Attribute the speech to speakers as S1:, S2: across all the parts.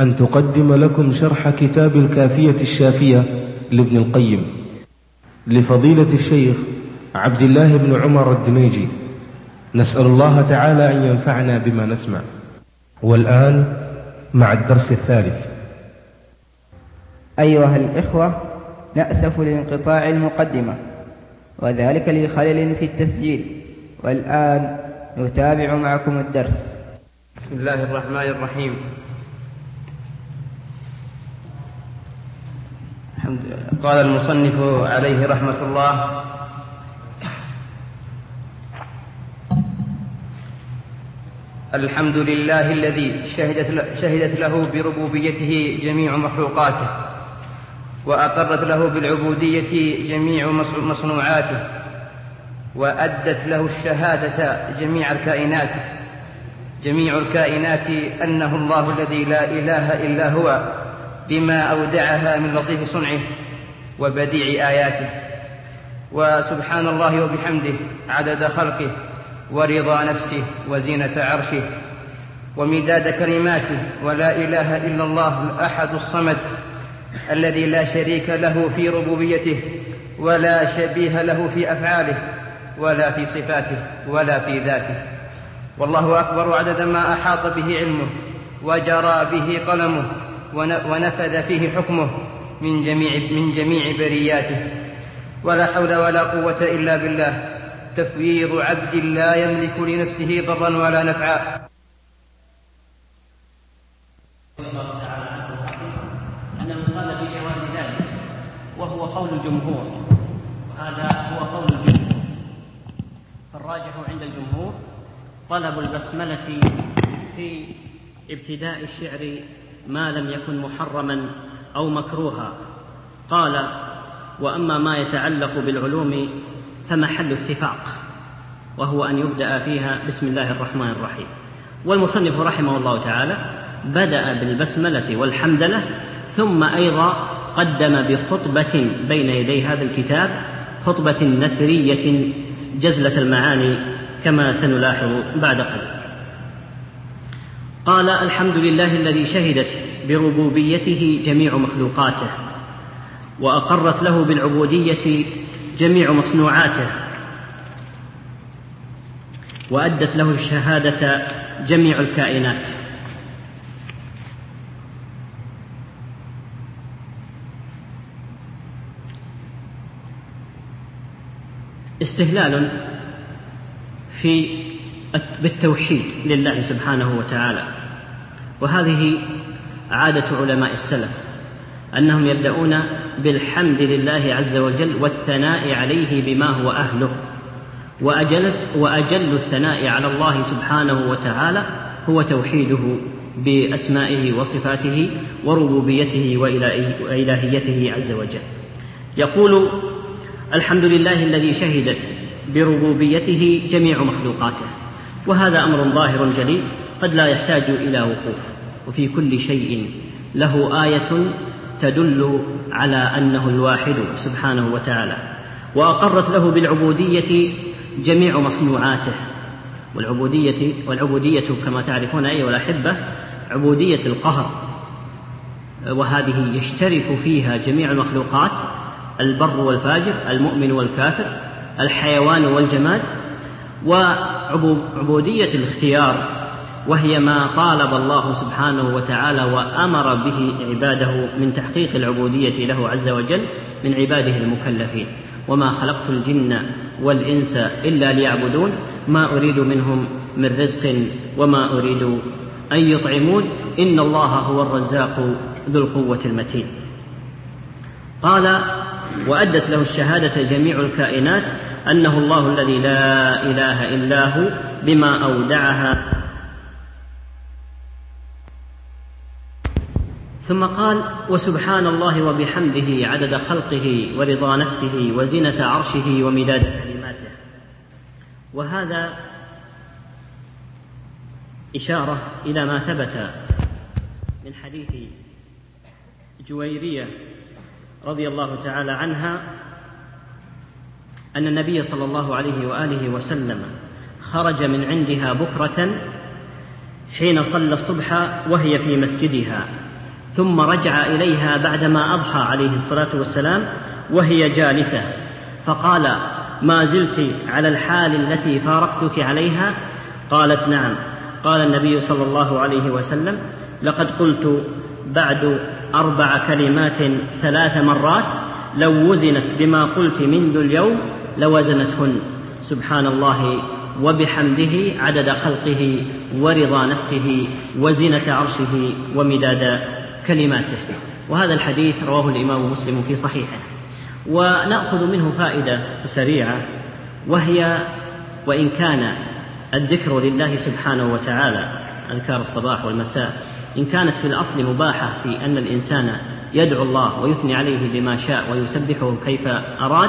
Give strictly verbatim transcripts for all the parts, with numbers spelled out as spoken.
S1: أن تقدم لكم شرح كتاب الكافية الشافية لابن القيم لفضيلة الشيخ عبد الله بن عمر الدميجي. نسأل الله تعالى أن ينفعنا بما نسمع. والآن مع الدرس الثالث.
S2: أيها الإخوة، نأسف لانقطاع المقدمة وذلك لخلل في التسجيل، والآن نتابع معكم الدرس.
S3: بسم الله الرحمن الرحيم. قال المصنف عليه رحمة الله: الحمد لله الذي شهدت, شهدت له بربوبيته جميع مخلوقاته، وأقرت له بالعبودية جميع مصنوعاته، وأدت له الشهادة جميع الكائنات جميع الكائنات أنه الله الذي لا إله إلا هو، بما أودعها من لطيف صنعه وبديع آياته. وسبحان الله وبحمده عدد خلقه ورضا نفسه وزينة عرشه ومداد كلماته. ولا إله إلا الله الأحد الصمد الذي لا شريك له في ربوبيته ولا شبيه له في أفعاله ولا في صفاته ولا في ذاته. والله أكبر عدد ما أحاط به علمه وجرى به قلمه ونفذ فيه حكمه من جميع, من جميع برياته. ولا حول ولا قوة إلا بالله. تفويض عبد لا يملك لنفسه ضرا ولا نفعا.
S4: أن المقال بجواز ذلك وهو قول الجمهور، وهذا هو قول الجمهور. فالراجح عند الجمهور طلب البسملة في ابتداء الشعر ما لم يكن محرما أو مكروها. قال: وأما ما يتعلق بالعلوم فمحل اتفاق، وهو أن يبدأ فيها بسم الله الرحمن الرحيم. والمصنف رحمه الله تعالى بدأ بالبسملة والحمدلة، ثم أيضا قدم بخطبة بين يدي هذا الكتاب، خطبة نثرية جزلة المعاني كما سنلاحظ بعد قليل. قال: الحمد لله الذي شهدت بربوبيته جميع مخلوقاته، وأقرت له بالعبودية جميع مصنوعاته، وأدت له الشهادة جميع الكائنات. استهلال في بالتوحيد لله سبحانه وتعالى، وهذه عادة علماء السلف أنهم يبدأون بالحمد لله عز وجل والثناء عليه بما هو أهله. وأجل, وأجل الثناء على الله سبحانه وتعالى هو توحيده بأسمائه وصفاته وربوبيته وإلهيته عز وجل. يقول: الحمد لله الذي شهدت بربوبيته جميع مخلوقاته. وهذا أمر ظاهر جليل قد لا يحتاج إلى وقوف، وفي كل شيء له آية تدل على أنه الواحد سبحانه وتعالى. وأقرت له بالعبودية جميع مصنوعاته. والعبودية, والعبودية كما تعرفون أيها الأحبة عبودية القهر، وهذه يشترك فيها جميع المخلوقات، البر والفاجر، المؤمن والكافر، الحيوان والجماد. وعبودية الاختيار، وهي ما طالب الله سبحانه وتعالى وأمر به عباده من تحقيق العبودية له عز وجل من عباده المكلفين. وما خلقت الجن والإنس إلا ليعبدون ما أريد منهم من رزق وما أريد أن يطعمون إن الله هو الرزاق ذو القوة المتين. قال: وأدت له الشهادة جميع الكائنات أنه الله الذي لا إله إلا هو، بما أودعها. ثم قال: وسبحان الله وبحمده عدد خلقه ورضا نفسه وزينة عرشه ومداد كلماته. وهذا إشارة إلى ما ثبت من حديث جويرية رضي الله تعالى عنها أن النبي صلى الله عليه وآله وسلم خرج من عندها بكرة حين صلى الصبح وهي في مسجدها، ثم رجع إليها بعدما أضحى عليه الصلاة والسلام وهي جالسة فقال: ما زلت على الحال التي فارقتك عليها؟ قالت: نعم. قال النبي صلى الله عليه وسلم: لقد قلت بعد أربع كلمات ثلاث مرات، لو وزنت بما قلت منذ اليوم لوزنتهن، سبحان الله وبحمده عدد خلقه ورضا نفسه وزنة عرشه ومداد كلماته. وهذا الحديث رواه الإمام مسلم في صحيحه. ونأخذ منه فائدة سريعة، وهي وإن كان الذكر لله سبحانه وتعالى أذكار الصباح والمساء إن كانت في الأصل مباحة في أن الإنسان يدعو الله ويثني عليه بما شاء ويسبحه كيف أراد،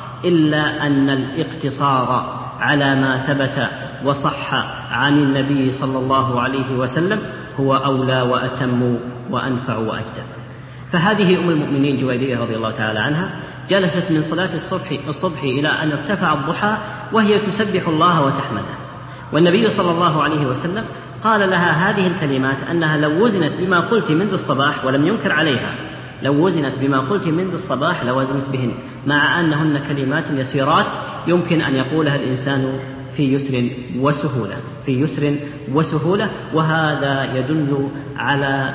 S4: إلا أن الاقتصار على ما ثبت وصح عن النبي صلى الله عليه وسلم هو أولى وأتم وأنفع وأجدى. فهذه أم المؤمنين جويرية رضي الله تعالى عنها جلست من صلاة الصبح, الصبح إلى أن ارتفع الضحى وهي تسبح الله وتحمده، والنبي صلى الله عليه وسلم قال لها هذه الكلمات أنها لو وزنت بما قلت منذ الصباح، ولم ينكر عليها، لو وزنت بما قلت منذ الصباح لوزنت بهن، مع أنهن كلمات يسيرات يمكن أن يقولها الإنسان في يسر وسهولة في يسر وسهولة وهذا يدل على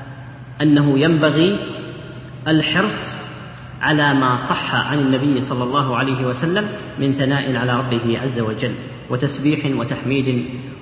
S4: أنه ينبغي الحرص على ما صح عن النبي صلى الله عليه وسلم من ثناء على ربه عز وجل وتسبيح وتحميد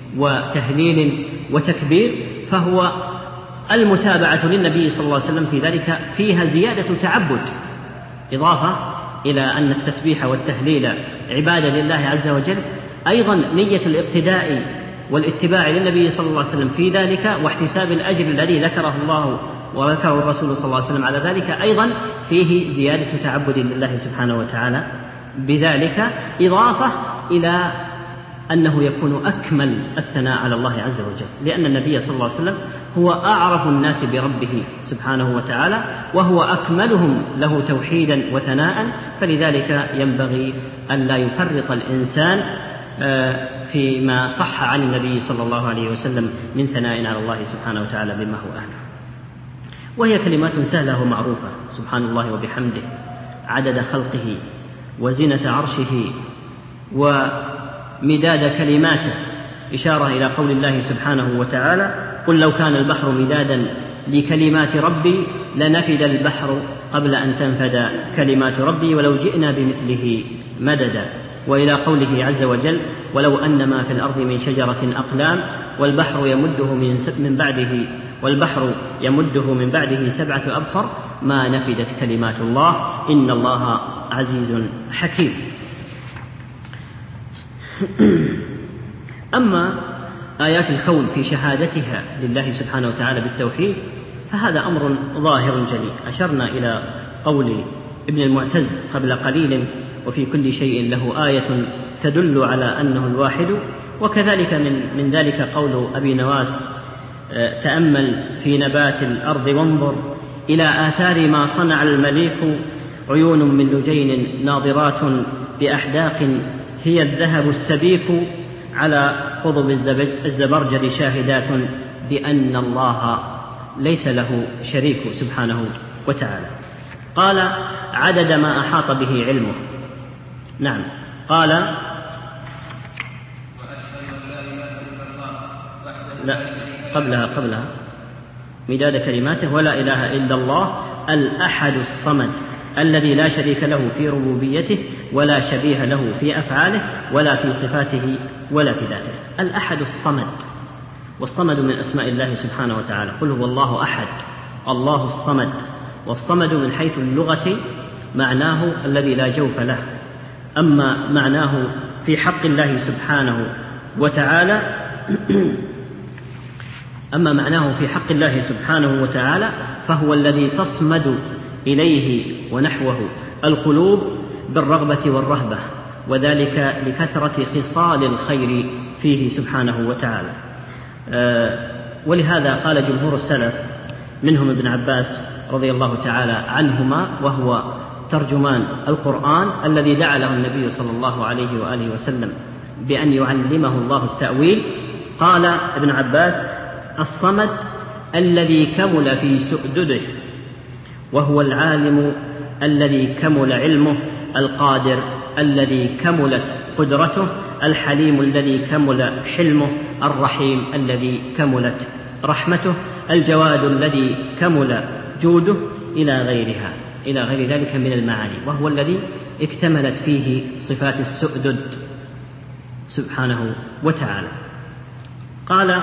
S4: وتهليل وتكبير، فهو المتابعة للنبي صلى الله عليه وسلم في ذلك فيها زيادة تعبد، إضافة إلى أن التسبيح والتهليل عبادة لله عز وجل، أيضا نية الاقتداء والاتباع للنبي صلى الله عليه وسلم في ذلك واحتساب الأجر الذي ذكره الله وذكره الرسول صلى الله عليه وسلم على ذلك أيضا فيه زيادة تعبد لله سبحانه وتعالى بذلك، إضافة إلى أنه يكون أكمل الثناء على الله عز وجل، لأن النبي صلى الله عليه وسلم هو أعرف الناس بربه سبحانه وتعالى وهو أكملهم له توحيدا وثناء، فلذلك ينبغي أن لا يفرط الإنسان فيما صح عن النبي صلى الله عليه وسلم من ثناء على الله سبحانه وتعالى بما هو أهله. وهي كلمات سهلة ومعروفة: سبحان الله وبحمده عدد خلقه وزنة عرشه ومداد كلماته، إشارة إلى قول الله سبحانه وتعالى: قل لو كان البحر مدادا لكلمات ربي لنفد البحر قبل أن تنفد كلمات ربي ولو جئنا بمثله مددا. وإلى قوله عز وجل: ولو أن ما في الأرض من شجرة أقلام والبحر يمده من بعده والبحر يمده من بعده سبعة أبحر ما نفدت كلمات الله إن الله عزيز حكيم. أما آيات الكون في شهادتها لله سبحانه وتعالى بالتوحيد فهذا أمر ظاهر جلي، أشرنا إلى قول ابن المعتز قبل قليل: وفي كل شيء له آية تدل على أنه الواحد. وكذلك من, من ذلك قول أبي نواس: تأمل في نبات الأرض وانظر إلى آثار ما صنع المليح، عيون من لجين ناظرات بأحداق هي الذهب السبيك، على قضب الزبرجد شاهدات بأن الله ليس له شريك سبحانه وتعالى. قال: عدد ما أحاط به علمه. نعم. قال: لا قبلها قبلها مداد كلماته: ولا إله إلا الله الأحد الصمد الذي لا شريك له في ربوبيته ولا شبيه له في أفعاله ولا في صفاته ولا في ذاته. الأحد الصمد، والصمد من أسماء الله سبحانه وتعالى: قل هو الله أحد الله الصمد. والصمد من حيث اللغة معناه الذي لا جوف له، أما معناه في حق الله سبحانه وتعالى أما معناه في حق الله سبحانه وتعالى فهو الذي تصمد إليه ونحوه القلوب بالرغبة والرهبة، وذلك لكثرة خصال الخير فيه سبحانه وتعالى. أه ولهذا قال جمهور السلف منهم ابن عباس رضي الله تعالى عنهما، وهو ترجمان القرآن الذي دعا له النبي صلى الله عليه وآله وسلم بأن يعلمه الله التأويل، قال ابن عباس: الصمد الذي كمل في سؤدده، وهو العالم الذي كمل علمه، القادر الذي كملت قدرته، الحليم الذي كمل حلمه، الرحيم الذي كملت رحمته، الجواد الذي كمل جوده، إلى غيرها إلى غير ذلك من المعاني، وهو الذي اكتملت فيه صفات السؤدد سبحانه وتعالى. قال: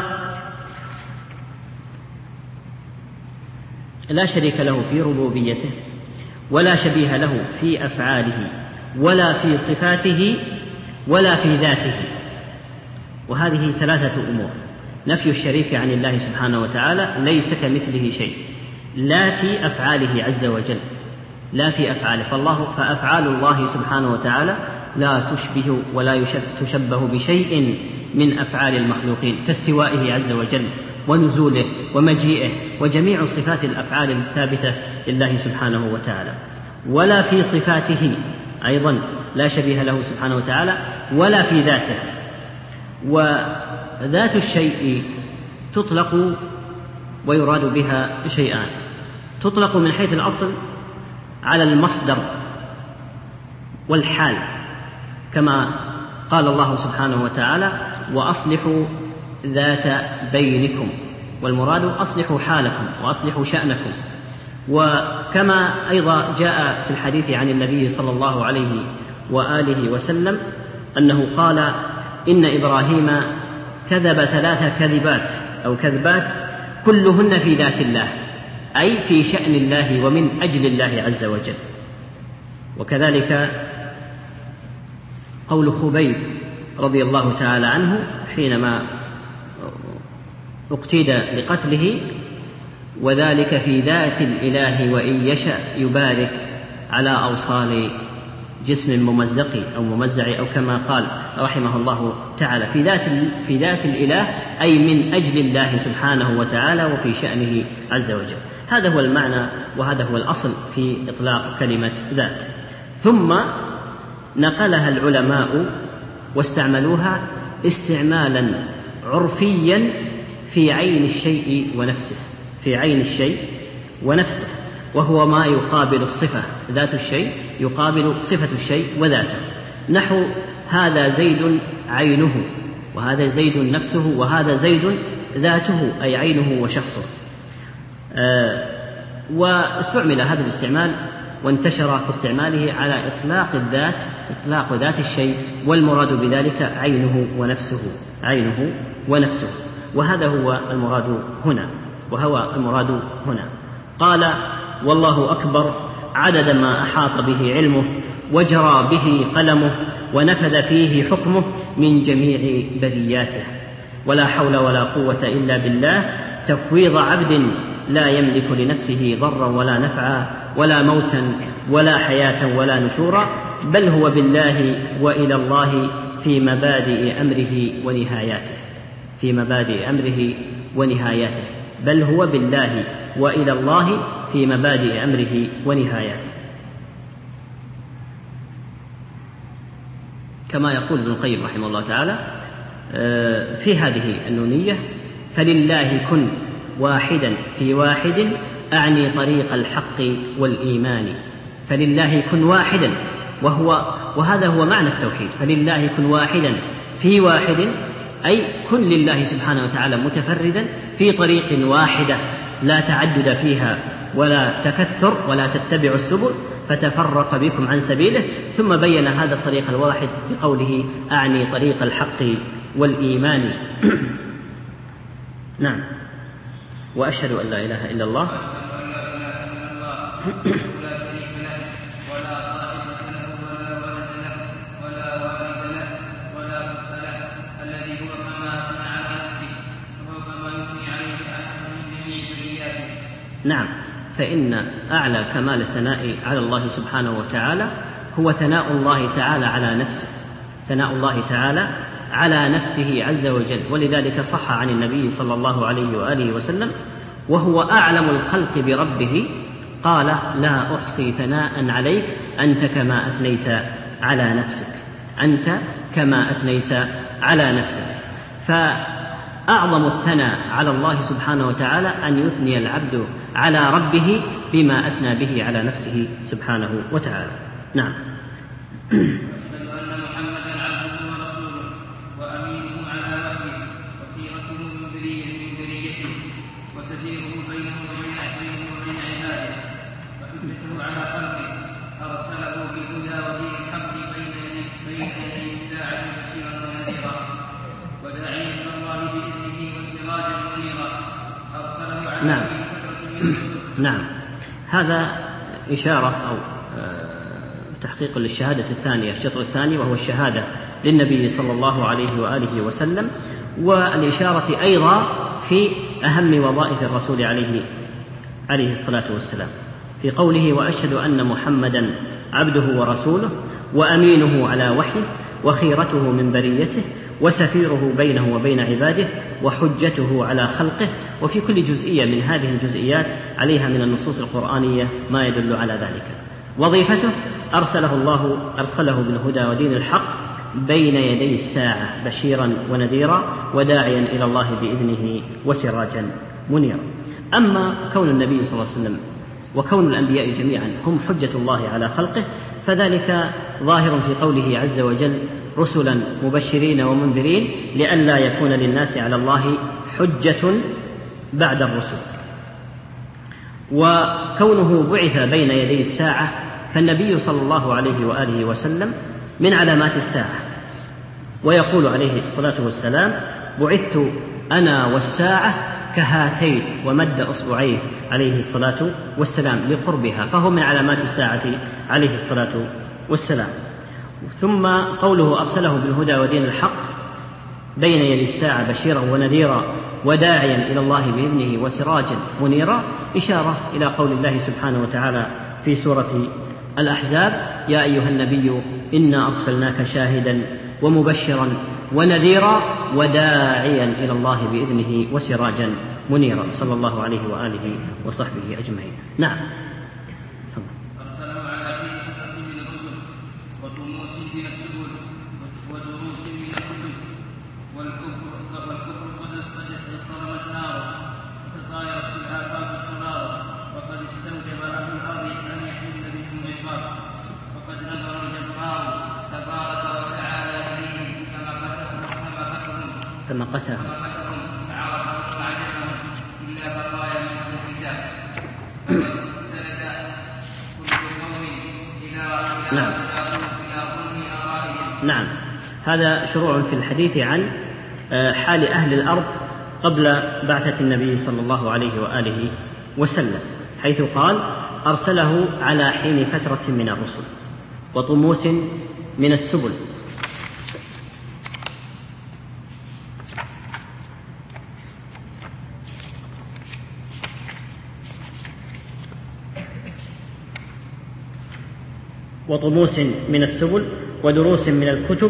S4: لا شريك له في ربوبيته، ولا شبيه له في أفعاله، ولا في صفاته، ولا في ذاته. وهذه ثلاثة أمور: نفي الشريك عن الله سبحانه وتعالى، ليس كمثله شيء، لا في أفعاله عز وجل، لا في أفعاله، فالله فأفعال الله سبحانه وتعالى لا تشبه ولا تشبه بشيء من أفعال المخلوقين، كاستوائه عز وجل ونزوله ومجيئه وجميع صفات الأفعال الثابتة لله سبحانه وتعالى. ولا في صفاته أيضا لا شبيه له سبحانه وتعالى، ولا في ذاته. وذات الشيء تطلق ويراد بها شيئان: تطلق من حيث الأصل على المصدر والحال، كما قال الله سبحانه وتعالى: وأصلحوا ذات بينكم، والمراد أصلحوا حالكم وأصلحوا شأنكم. وكما أيضا جاء في الحديث عن النبي صلى الله عليه وآله وسلم أنه قال: إن إبراهيم كذب ثلاث كذبات أو كذبات كلهن في ذات الله، أي في شأن الله ومن أجل الله عز وجل. وكذلك قول خبيب رضي الله تعالى عنه حينما اقتيد لقتله: وذلك في ذات الإله وإن يشأ يبارك على أوصال جسم ممزق أو ممزع، أو كما قال رحمه الله تعالى: في ذات, في ذات الإله، أي من أجل الله سبحانه وتعالى وفي شأنه عز وجل. هذا هو المعنى وهذا هو الأصل في إطلاق كلمة ذات. ثم نقلها العلماء واستعملوها استعمالا عرفيا في عين الشيء ونفسه، في عين الشيء ونفسه، وهو ما يقابل الصفة. ذات الشيء يقابل صفة الشيء وذاته، نحو: هذا زيد عينه، وهذا زيد نفسه، وهذا زيد ذاته أي عينه وشخصه. آه واستعمل هذا الاستعمال وانتشر في استعماله على إطلاق الذات، إطلاق ذات الشيء، والمراد بذلك عينه ونفسه، عينه ونفسه. وهذا هو المراد هنا، وهو المراد هنا. قال: والله أكبر عدد ما أحاط به علمه، وجرى به قلمه، ونفذ فيه حكمه من جميع برياته، ولا حول ولا قوة إلا بالله. تفويض عبد لا يملك لنفسه ضرا ولا نفعا، ولا موتا ولا حياة ولا نشورا، بل هو بالله وإلى الله في مبادئ أمره ونهاياته، في مبادئ أمره ونهاياته، بل هو بالله وإلى الله في مبادئ أمره ونهاياته. كما يقول ابن القيم رحمه الله تعالى في هذه النونية: فلله كن واحدا في واحد، أعني طريق الحق والإيمان. فلله كن واحدا، وهو وهذا هو معنى التوحيد. فلله كن واحدا في واحد، أي كن لله سبحانه وتعالى متفردا في طريق واحدة لا تعدد فيها ولا تكثر، ولا تتبع السبل فتفرق بكم عن سبيله. ثم بين هذا الطريق الواحد بقوله: أعني طريق الحق والإيمان. نعم. وأشهد أن لا إله إلا الله نعم. فإن أعلى كمال الثناء على الله سبحانه وتعالى هو ثناء الله تعالى على نفسه، ثناء الله تعالى على نفسه عز وجل. ولذلك صح عن النبي صلى الله عليه وآله وسلم وهو أعلم الخلق بربه قال: لا أحصي ثناء عليك أنت كما أثنيت على نفسك، أنت كما أثنيت على نفسك. أعظم الثناء على الله سبحانه وتعالى أن يثني العبد على ربه بما أثنى به على نفسه سبحانه وتعالى. نعم. نعم. نعم. هذا إشارة أو تحقيق للشهادة الثانية، الشطر الثاني، وهو الشهادة للنبي صلى الله عليه وآله وسلم، والإشارة أيضا في أهم وظائف الرسول عليه عليه الصلاة والسلام في قوله: وأشهد أن محمدا عبده ورسوله وأمينه على وحيه وخيرته من بريته وسفيره بينه وبين عباده وحجته على خلقه. وفي كل جزئية من هذه الجزئيات عليها من النصوص القرآنية ما يدل على ذلك. وظيفته: أرسله الله أرسله بالهدى ودين الحق بين يدي الساعة بشيرا ونذيرا وداعيا إلى الله بإذنه وسراجا منيرا. أما كون النبي صلى الله عليه وسلم وكون الأنبياء جميعا هم حجة الله على خلقه فذلك ظاهر في قوله عز وجل: رسلا مبشرين ومنذرين لئلا يكون للناس على الله حجة بعد الرسل. وكونه بعث بين يدي الساعة فالنبي صلى الله عليه وآله وسلم من علامات الساعة، ويقول عليه الصلاة والسلام: بعثت أنا والساعة كهاتين، ومد أصبعيه عليه الصلاة والسلام لقربها، فهو من علامات الساعة عليه الصلاة والسلام. ثم قوله: أرسله بالهدى ودين الحق بين يدي الساعة بشيرا ونذيرا وداعيا إلى الله بإذنه وسراجا منيرا، إشارة إلى قول الله سبحانه وتعالى في سورة الأحزاب: يا أيها النبي إنا أرسلناك شاهدا ومبشرا ونذيرا وداعيا إلى الله بإذنه وسراجا منيرا، صلى الله عليه وآله وصحبه أجمعين. نعم. فمقتهم إلا بقايا من أهل الكتاب فقد استند كل قوم إلى نعم. ظلم آرائهم. نعم. هذا شروع في الحديث عن حال أهل الأرض قبل بعثة النبي صلى الله عليه وآله وسلم، حيث قال: أرسله على حين فترة من الرسل وطموس من السبل. وطموس من السبل ودروس من الكتب،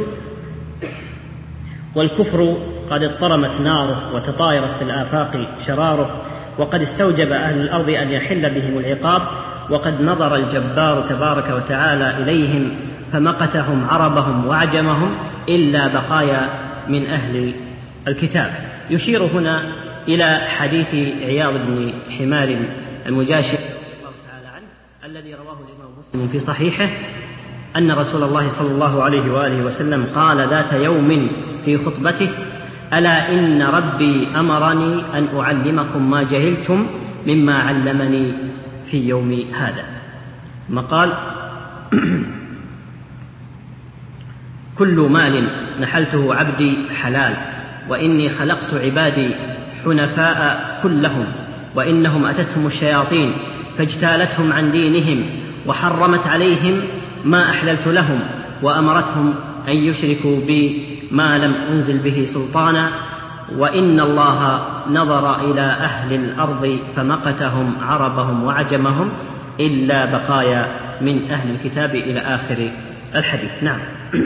S4: والكفر قد اضطرمت ناره وتطايرت في الآفاق شراره، وقد استوجب أهل الأرض أن يحل بهم العقاب، وقد نظر الجبار تبارك وتعالى إليهم فمقتهم عربهم وعجمهم إلا بقايا من أهل الكتاب. يشير هنا إلى حديث عياض بن حمار المجاشع الله تعالى عنه الذي رواه الإمام مسلم في صحيحه أن رسول الله صلى الله عليه وآله وسلم قال ذات يوم في خطبته: ألا إن ربي أمرني أن أعلمكم ما جهلتم مما علمني في يوم هذا. ثم قال: كل مال نحلته عبدي حلال، وإني خلقت عبادي حنفاء كلهم، وإنهم أتتهم الشياطين فاجتالتهم عن دينهم وحرمت عليهم ما أحللت لهم، وأمرتهم أن يشركوا بي ما لم أنزل به سلطانا، وإن الله نظر إلى أهل الأرض فمقتهم عربهم وعجمهم إلا بقايا من أهل الكتاب إلى آخر الحديث. نعم.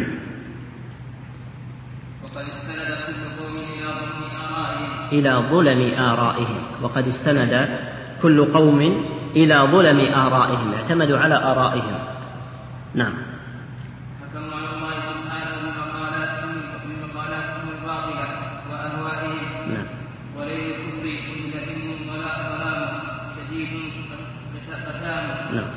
S4: وقد استند كل قوم إلى ظلم آرائهم وقد استند كل قوم إلى ظلم آرائهم، اعتمدوا على آرائهم. نعم. حكموا على الله سبحانه بمقالاتهم بمقالاتهم الباطلة وأهوائهم. نعم. نعم.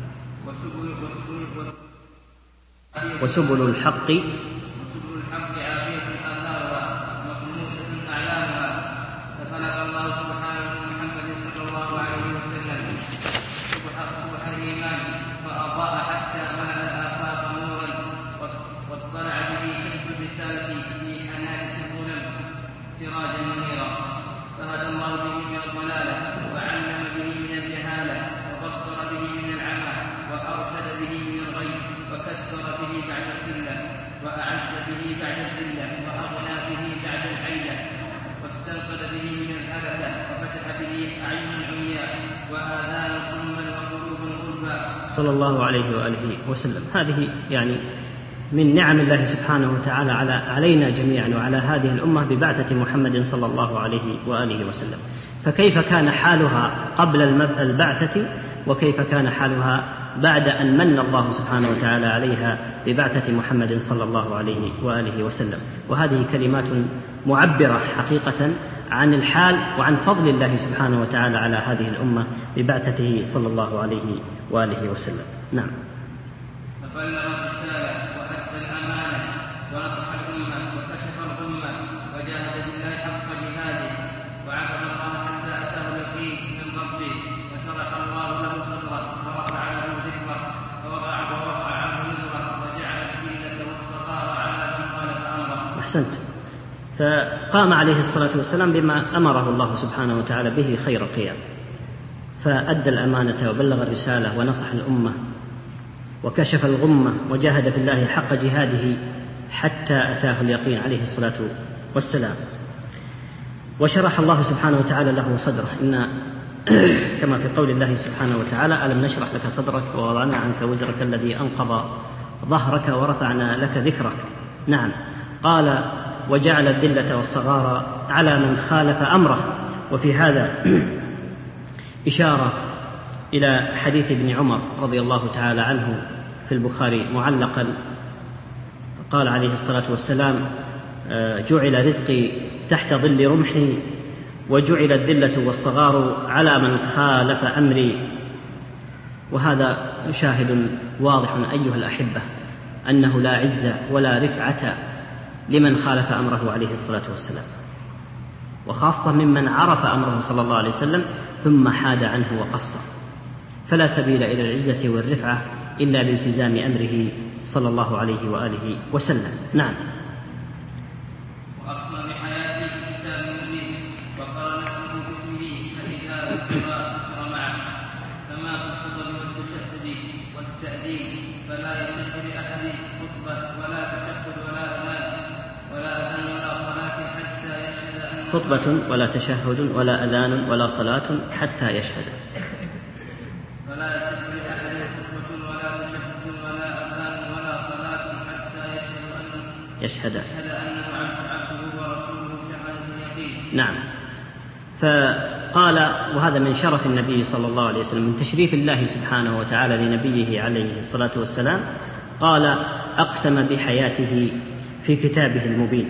S4: وسبل الحق
S3: وسبل الحق عافية آثارها مطموسة أعلامها، فخلق الله سبحانه محمد صلى الله عليه وسلم صبح الإيمان فأضاء حتى ملأ الآفاق نورا، واطلع به شمس الرسالة في حنانس الظلم سراجا منيرا، فهدى الله به من الضلالة وعلم به من الجهالة وبصر به من العمى وأرشد به من الغي وكثر به بعد القلة وأعز به بعد الذلة وأغنى به بعد العيلة واستنقذ به من الهلكة وفتح به أعين عمياء وآذان صما وقلوب غلبا
S4: صلى الله عليه وآله وسلم. هذه يعني من نعم الله سبحانه وتعالى على علينا جميعا وعلى هذه الأمة ببعثة محمد صلى الله عليه وآله وسلم. فكيف كان حالها قبل البعثة وكيف كان حالها بعد أن من الله سبحانه وتعالى عليها ببعثة محمد صلى الله عليه وآله وسلم. وهذه كلمات معبرة حقيقة عن الحال وعن فضل الله سبحانه وتعالى على هذه الأمة ببعثته صلى الله عليه وآله وسلم. نعم.
S3: فبلغ الرسالة وأدى الأمانة ونصح الأمة وكشف الغمة وجاهد بالله حق جهاده وعبد الله حتى أتاه اليقين من ربه وشرح الله له صدره ورفع له ذكره ووضع ورفع عنه وزره وجعل الذلة والصغار على من خالف أمره.
S4: أحسنت. فقام عليه الصلاة والسلام بما أمره الله سبحانه وتعالى به خير قيام، فأدى الأمانة وبلغ الرسالة ونصح الأمة وكشف الغمة وجاهد في الله حق جهاده حتى أتاه اليقين عليه الصلاة والسلام. وشرح الله سبحانه وتعالى له صدره، إن كما في قول الله سبحانه وتعالى: ألم نشرح لك صدرك ووضعنا عنك وزرك الذي أنقض ظهرك ورفعنا لك ذكرك. نعم. قال: وجعل الذلة والصغار على من خالف أمره. وفي هذا إشارة إلى حديث ابن عمر رضي الله تعالى عنه في البخاري معلقا، قال عليه الصلاة والسلام: جعل رزقي تحت ظل رمحي وجعل الذلة والصغار على من خالف أمري. وهذا شاهد واضح أيها الأحبة أنه لا عزة ولا رفعة لمن خالف أمره عليه الصلاة والسلام، وخاصة ممن عرف أمره صلى الله عليه وسلم ثم حاد عنه وقصر، فلا سبيل إلى العزة والرفعة إلا بالتزام أمره صلى الله عليه وآله وسلم. نعم.
S3: وأقسم بحياته كتاب مبين وقال اسمه باسمه فإذا ذكر معه كما في الخطب والتشهد والتأديب فلا يصح لأحد خطبة ولا تشهد ولا أذان ولا أذان ولا صلاة حتى يشهد أن
S4: خطبة ولا تشهد ولا أذان ولا صلاة حتى يشهد
S3: فلا يصح لأحد خطبة ولا تشهد ولا أذان ولا صلاة حتى يشهد أن
S4: يشهد
S3: يشهد أنه عبده ورسوله شهادة اليقين.
S4: نعم. فقال، وهذا من شرف النبي صلى الله عليه وسلم، من تشريف الله سبحانه وتعالى لنبيه عليه الصلاة والسلام، قال: أقسم بحياته في كتابه المبين.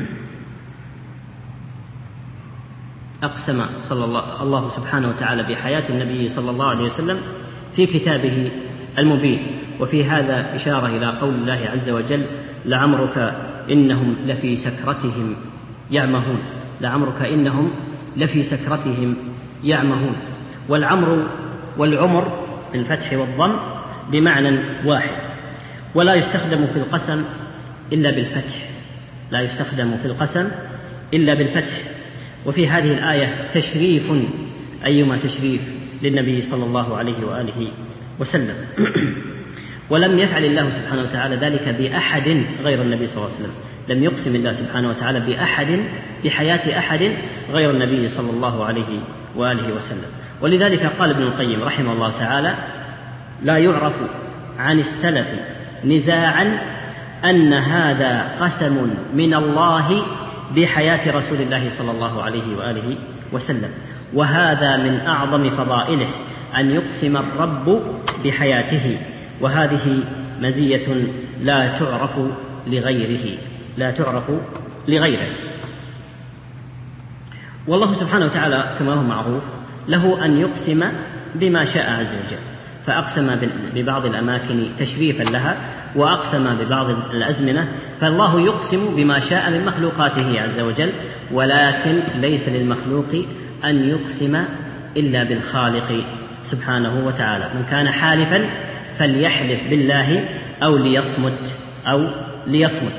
S4: أقسم صلى الله, الله سبحانه وتعالى بحياة النبي صلى الله عليه وسلم في كتابه المبين. وفي هذا إشارة إلى قول الله عز وجل: لعمرك إنهم لفي سكرتهم يعمهون. لعمرك إنهم لفي سكرتهم يعمهون. والعمر والعمر بالفتح والضم بمعنى واحد، ولا يستخدم في القسم إلا بالفتح، لا يستخدم في القسم إلا بالفتح. وفي هذه الآية تشريف أيما تشريف للنبي صلى الله عليه وآله وسلم. ولم يفعل الله سبحانه وتعالى ذلك بأحد غير النبي صلى الله عليه وسلم، لم يقسم الله سبحانه وتعالى بأحد بحياة أحد غير النبي صلى الله عليه وآله وسلم. ولذلك قال ابن القيم رحمه الله تعالى: لا يعرف عن السلف نزاعا أن هذا قسم من الله بحياة رسول الله صلى الله عليه وآله وسلم، وهذا من أعظم فضائله أن يقسم الرب بحياته، وهذه مزية لا تعرف لغيره لا تعرف لغيره. والله سبحانه وتعالى كما هو معروف له أن يقسم بما شاء عز وجل، فأقسم ببعض الأماكن تشريفا لها، وأقسم ببعض الأزمنة، فالله يقسم بما شاء من مخلوقاته عز وجل، ولكن ليس للمخلوق أن يقسم إلا بالخالق سبحانه وتعالى. من كان حالفا فليحلف بالله أو ليصمت أو ليصمت.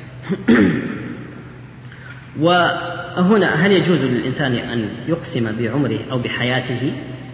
S4: وهنا هل يجوز للإنسان أن يقسم بعمره أو بحياته؟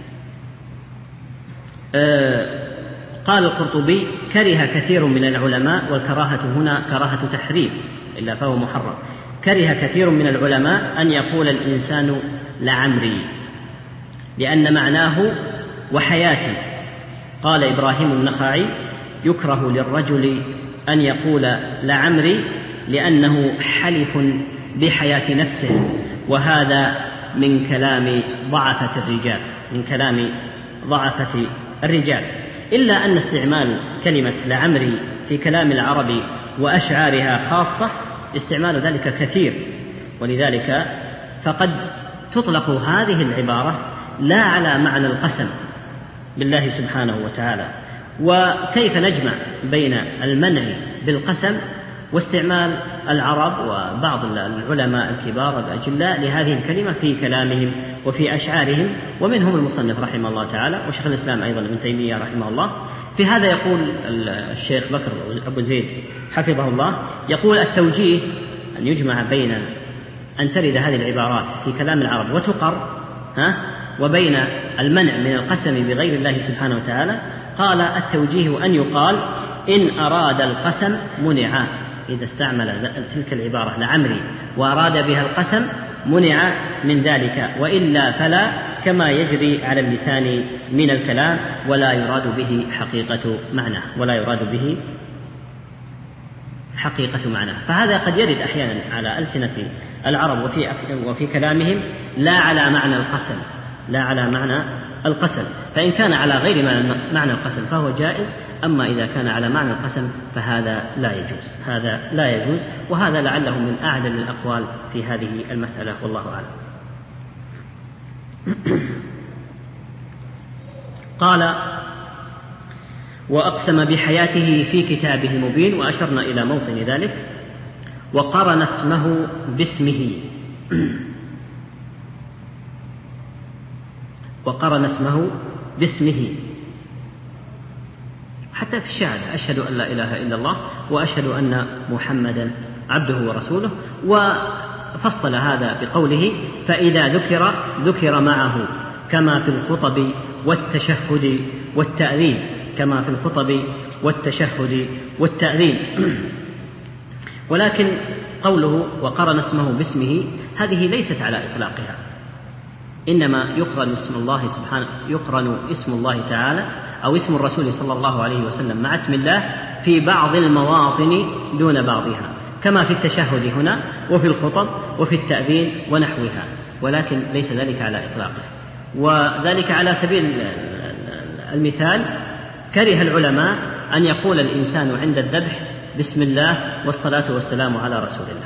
S4: آه قال القرطبي: كره كثير من العلماء، والكراهة هنا كراهة تحريم إلا فهو محرم، كره كثير من العلماء أن يقول الإنسان لعمري، لأن معناه وحياتي. قال إبراهيم النخعي: يكره للرجل أن يقول لعمري لأنه حلف بحياة نفسه، وهذا من كلام ضعفة الرجال من كلام ضعفة الرجال إلا أن استعمال كلمة لعمري في كلام العرب وأشعارها خاصة استعمال ذلك كثير، ولذلك فقد تطلق هذه العبارة لا على معنى القسم بالله سبحانه وتعالى. وكيف نجمع بين المنع بالقسم واستعمال العرب وبعض العلماء الكبار الأجلاء لهذه الكلمة في كلامهم وفي أشعارهم، ومنهم المصنف رحمه الله تعالى، وشيخ الإسلام أيضا ابن تيمية رحمه الله. في هذا يقول الشيخ بكر أبو زيد حفظه الله، يقول: التوجيه أن يجمع بين أن ترد هذه العبارات في كلام العرب وتقر ها وبين المنع من القسم بغير الله سبحانه وتعالى. قال: التوجيه أن يقال إن أراد القسم منع، إذا استعمل تلك العبارة لعمري وأراد بها القسم منع من ذلك، وإلا فلا، كما يجري على اللسان من الكلام، ولا يراد به حقيقة معناه ولا يراد به حقيقة معناه. فهذا قد يرد أحيانا على ألسنة العرب وفي وفي كلامهم لا على معنى القسم لا على معنى القسم فإن كان على غير معنى القسم فهو جائز، أما إذا كان على معنى القسم فهذا لا يجوز هذا لا يجوز وهذا لعله من أعلى الأقوال في هذه المسألة، والله أعلم. قال: وأقسم بحياته في كتابه المبين، وأشرنا إلى موطن ذلك، وقرن اسمه باسمه وقرن اسمه باسمه حتى في الشهادة: أشهد أن لا إله إلا الله وأشهد أن محمدا عبده ورسوله. وفصل هذا بقوله: فإذا ذكر ذكر معه، كما في الخطب والتشهد والتأذين كما في الخطب والتشهد والتأذين. ولكن قوله وقرن اسمه باسمه هذه ليست على إطلاقها، إنما يقرن اسم الله سبحانه يقرن اسم الله تعالى أو اسم الرسول صلى الله عليه وسلم مع اسم الله في بعض المواطن دون بعضها، كما في التشهد هنا وفي الخطب وفي التأذين ونحوها، ولكن ليس ذلك على إطلاقه. وذلك على سبيل المثال: كره العلماء أن يقول الإنسان عند الذبح بسم الله والصلاة والسلام على رسول الله.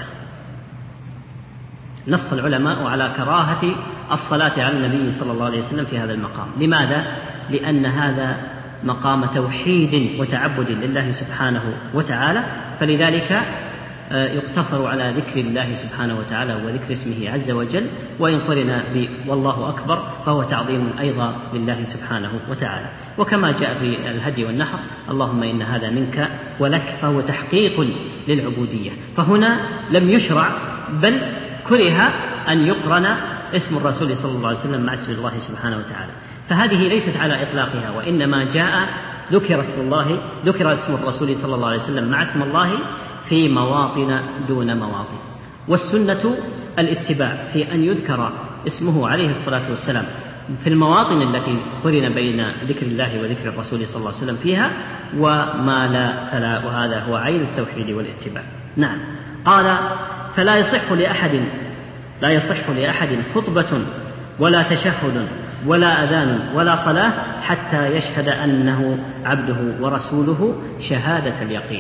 S4: نص العلماء على كراهة الصلاة على النبي صلى الله عليه وسلم في هذا المقام. لماذا؟ لأن هذا مقام توحيد وتعبد لله سبحانه وتعالى، فلذلك يقتصر على ذكر الله سبحانه وتعالى وذكر اسمه عز وجل، وإن قرن والله أكبر فهو تعظيم أيضا لله سبحانه وتعالى. وكما جاء في الهدي والنحر: اللهم إن هذا منك ولك، فهو تحقيق للعبودية. فهنا لم يشرع بل كره أن يقرن اسم الرسول صلى الله عليه وسلم مع اسم الله سبحانه وتعالى، فهذه ليست على إطلاقها، وإنما جاء ذكر اسم الله ذكر اسم الرسول صلى الله عليه وسلم مع اسم الله في مواطن دون مواطن. والسنة الاتباع في أن يذكر اسمه عليه الصلاة والسلام في المواطن التي قرن بين ذكر الله وذكر الرسول صلى الله عليه وسلم فيها، وما لا فلا، وهذا هو عين التوحيد والاتباع. نعم. قال: فلا يصح لأحد لا يصح لأحد خطبة ولا تشهد ولا أذان ولا صلاة حتى يشهد أنه عبده ورسوله شهادة اليقين.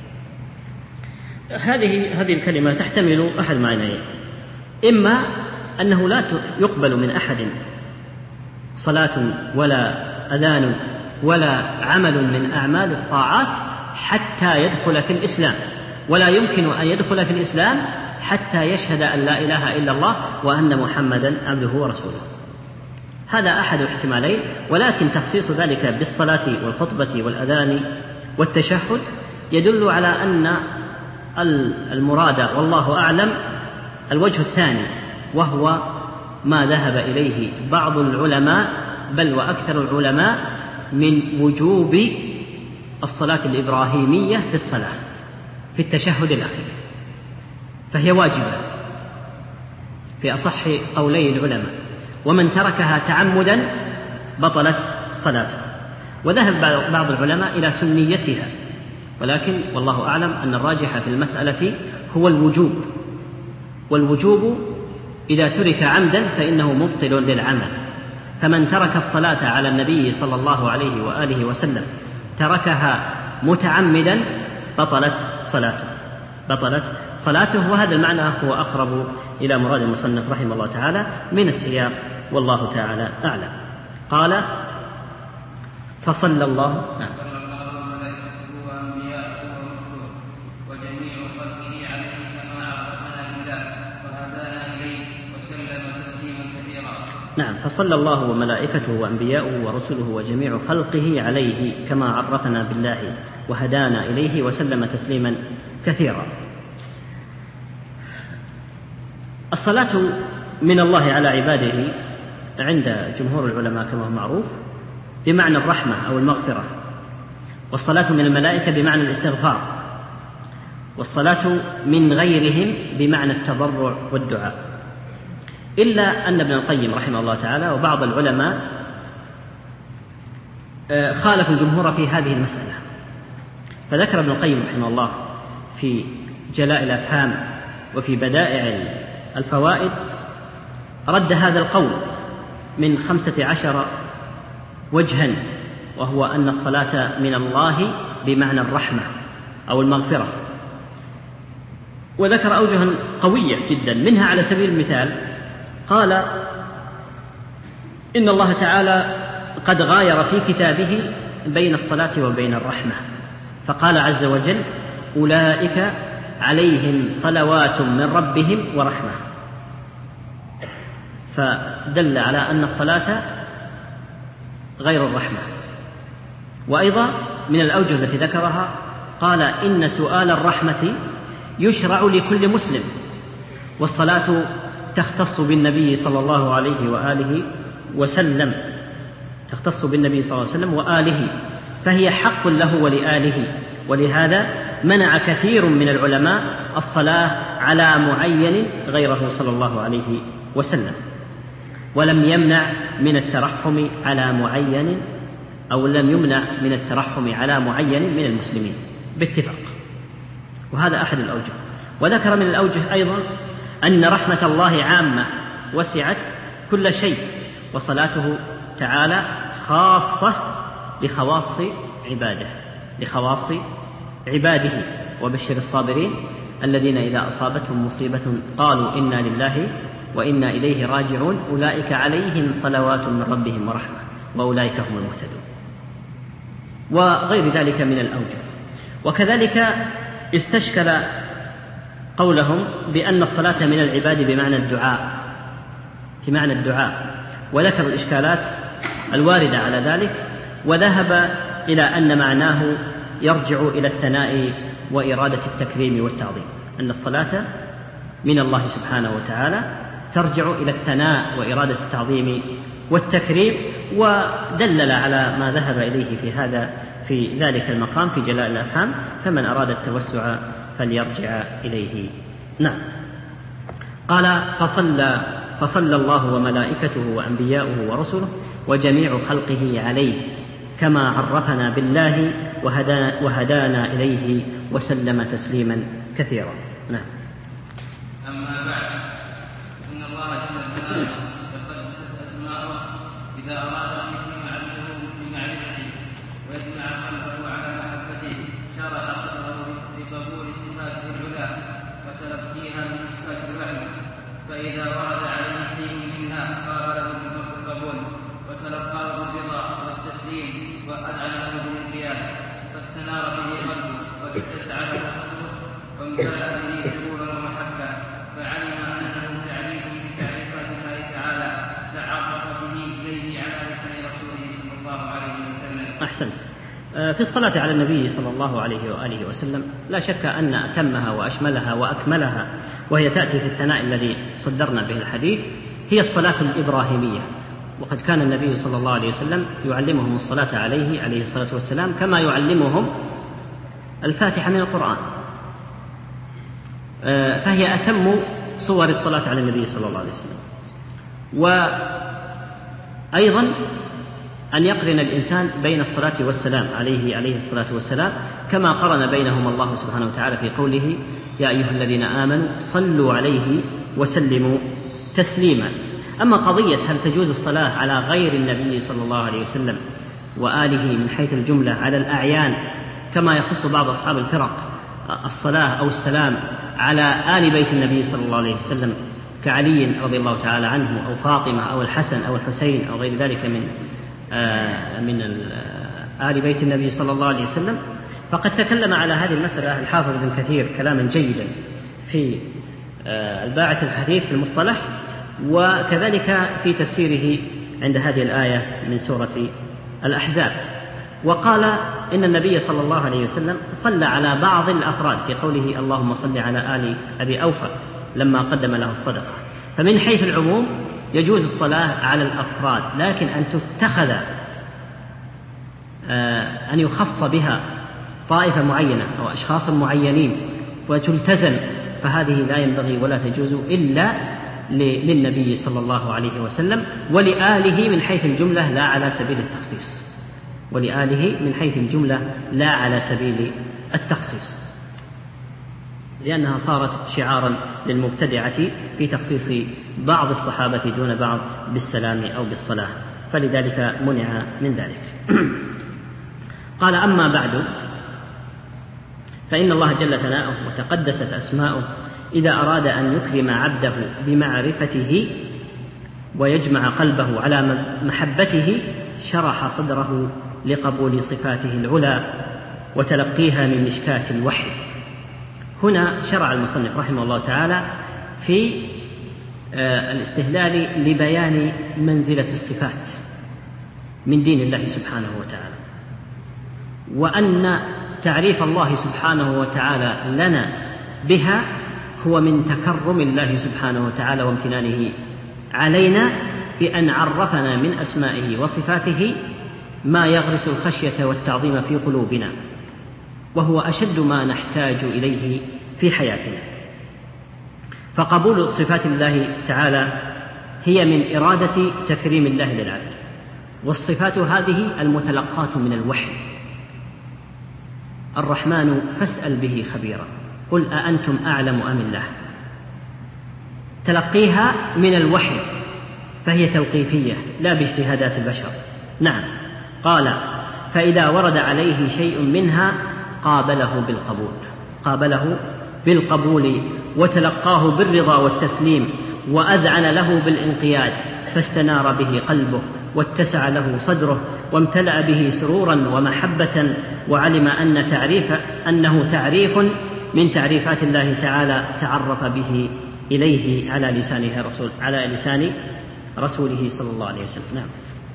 S4: هذه هذه الكلمة تحتمل أحد معنيين: إما أنه لا يقبل من أحد صلاة ولا أذان ولا عمل من أعمال الطاعات حتى يدخل في الإسلام، ولا يمكن أن يدخل في الإسلام حتى يشهد أن لا إله إلا الله وأن محمدا عبده ورسوله. هذا أحد الاحتمالين، ولكن تخصيص ذلك بالصلاة والخطبة والأذان والتشهد يدل على أن المراد والله أعلم الوجه الثاني، وهو ما ذهب إليه بعض العلماء بل وأكثر العلماء من وجوب الصلاة الإبراهيمية في الصلاة في التشهد الأخير، فهي واجبة في أصح قولي العلماء، ومن تركها تعمدا بطلت صلاته. وذهب بعض العلماء إلى سنيتها، ولكن والله أعلم أن الراجح في المسألة هو الوجوب، والوجوب إذا ترك عمدا فإنه مبطل للعمل. فمن ترك الصلاة على النبي صلى الله عليه وآله وسلم تركها متعمدا بطلت صلاته بطلت صلاته وهذا المعنى هو أقرب إلى مراد المصنف رحمه الله تعالى من السياق، والله تعالى أعلم. قال فصلى الله نعم. نعم، فصلى الله وملائكته وأنبياؤه ورسله وجميع خلقه عليه كما عرفنا بالله وهدانا إليه وسلم تسليما كثيرا. الصلاة من الله على عباده عند جمهور العلماء كما هو معروف بمعنى الرحمة أو المغفرة، والصلاة من الملائكة بمعنى الاستغفار، والصلاة من غيرهم بمعنى التضرع والدعاء، إلا أن ابن القيم رحمه الله تعالى وبعض العلماء خالفوا الجمهور في هذه المسألة. فذكر ابن القيم رحمه الله في جلاء الأفهام وفي بدائع الفوائد رد هذا القول من خمسة عشر وجها، وهو أن الصلاة من الله بمعنى الرحمة أو المغفرة، وذكر أوجها قوية جدا. منها على سبيل المثال قال إن الله تعالى قد غاير في كتابه بين الصلاة وبين الرحمة، فقال عز وجل أولئك عليهم صلوات من ربهم ورحمة، فدل على أن الصلاة غير الرحمة. وأيضا من الأوجه التي ذكرها قال إن سؤال الرحمة يشرع لكل مسلم، والصلاة تختص بالنبي صلى الله عليه وآله وسلم تختص بالنبي صلى الله عليه وسلم وآله، فهي حق له ولآله، ولهذا منع كثير من العلماء الصلاة على معين غيره صلى الله عليه وسلم، ولم يمنع من الترحم على معين أو لم يمنع من الترحم على معين من المسلمين باتفاق، وهذا أحد الأوجه. وذكر من الأوجه أيضا أن رحمة الله عامة وسعت كل شيء، وصلاته تعالى خاصة لخواص عباده لخواص عباده وبشر الصابرين الذين إذا أصابتهم مصيبة قالوا إنا لله وإنا إليه راجعون أولئك عليهم صلوات من ربهم ورحمة وأولئك هم المهتدون، وغير ذلك من الأوجه. وكذلك استشكل قولهم بأن الصلاة من العباد بمعنى الدعاء بمعنى الدعاء وذكر الإشكالات الواردة على ذلك، وذهب إلى أن معناه يرجع إلى الثناء وإرادة التكريم والتعظيم، أن الصلاة من الله سبحانه وتعالى ترجع إلى الثناء وإرادة التعظيم والتكريم، ودلل على ما ذهب إليه في هذا في ذلك المقام في جلاء الأفهام، فمن أراد التوسع فليرجع إليه. نعم. قال فصلى فصلى الله وملائكته وأنبياؤه ورسله وجميع خلقه عليه كما عرفنا بالله وهدانا, وهدانا إليه وسلم تسليما كثيرا. نعم.
S3: أما بعد، إن الله جل وعلا تقدست أسماؤه إذا أراد أن يكرم عبده بمعرفته ويجمع قلبه على محبته شرع صدره بقبول صفاته العلى وتلقيها من صفات الوحي، فإذا ورد عليه شيء منها قال له بالقبول وتلقى
S4: أحسن. في الصلاة على النبي صلى الله عليه وآله وسلم لا شك أن أتمها وأشملها وأكملها، وهي تأتي في الثناء الذي صدرنا به الحديث، هي الصلاة الإبراهيمية. وقد كان النبي صلى الله عليه وسلم يعلمهم الصلاة عليه عليه الصلاة والسلام كما يعلمهم الفاتحة من القرآن، فهي أتم صور الصلاة على النبي صلى الله عليه وسلم. وأيضا أن يقرن الإنسان بين الصلاة والسلام عليه عليه الصلاة والسلام كما قرن بينهم الله سبحانه وتعالى في قوله: يا أيها الذين آمنوا صلوا عليه وسلموا تسليما. أما قضية هل تجوز الصلاة على غير النبي صلى الله عليه وسلم وآله من حيث الجملة على الأعيان كما يخص بعض أصحاب الفرق الصلاة أو السلام على آل بيت النبي صلى الله عليه وسلم كعلي رضي الله تعالى عنه أو فاطمة أو الحسن أو الحسين أو غير ذلك من آه من آل بيت النبي صلى الله عليه وسلم، فقد تكلم على هذه المسألة الحافظ ابن كثير كلاما جيدا في آه الباعث الحديث في المصطلح، وكذلك في تفسيره عند هذه الآية من سورة الأحزاب، وقال إن النبي صلى الله عليه وسلم صلى على بعض الأفراد في قوله: اللهم صل على آل أبي أوفى لما قدم له الصدقة. فمن حيث العموم يجوز الصلاة على الأفراد، لكن أن تتخذ أن يخص بها طائفة معينة أو أشخاص معينين وتلتزم، فهذه لا ينبغي ولا تجوز إلا للنبي صلى الله عليه وسلم ولآله من حيث الجملة لا على سبيل التخصيص، ولآله من حيث الجملة لا على سبيل التخصيص، لأنها صارت شعارا للمبتدعة في تخصيص بعض الصحابة دون بعض بالسلام أو بالصلاة، فلذلك منع من ذلك. قال: أما بعد، فإن الله جل ثناؤه وتقدست أسماؤه إذا أراد أن يكرم عبده بمعرفته ويجمع قلبه على محبته شرح صدره لقبول صفاته العلى وتلقيها من مشكاة الوحي. هنا شرع المصنف رحمه الله تعالى في الاستهلال لبيان منزلة الصفات من دين الله سبحانه وتعالى، وأن تعريف الله سبحانه وتعالى لنا بها هو من تكرم الله سبحانه وتعالى وامتنانه علينا بأن عرفنا من أسمائه وصفاته ما يغرس الخشية والتعظيم في قلوبنا، وهو أشد ما نحتاج إليه في حياتنا. فقبول صفات الله تعالى هي من إرادة تكريم الله للعبد، والصفات هذه المتلقاة من الوحي. الرحمن فاسأل به خبيرا قل أأنتم أعلم أم الله. تلقيها من الوحي فهي توقيفية لا باجتهادات البشر. نعم، قال: فإذا ورد عليه شيء منها قابله بالقبول قابله بالقبول وتلقاه بالرضا والتسليم، وأذعن له بالانقياد، فاستنار به قلبه واتسع له صدره وامتلأ به سرورا ومحبة، وعلم أن تعريف أنه تعريف من تعريفات الله تعالى تعرف به إليه على لسانه رسول على لسان رسوله صلى الله عليه وسلم. نعم.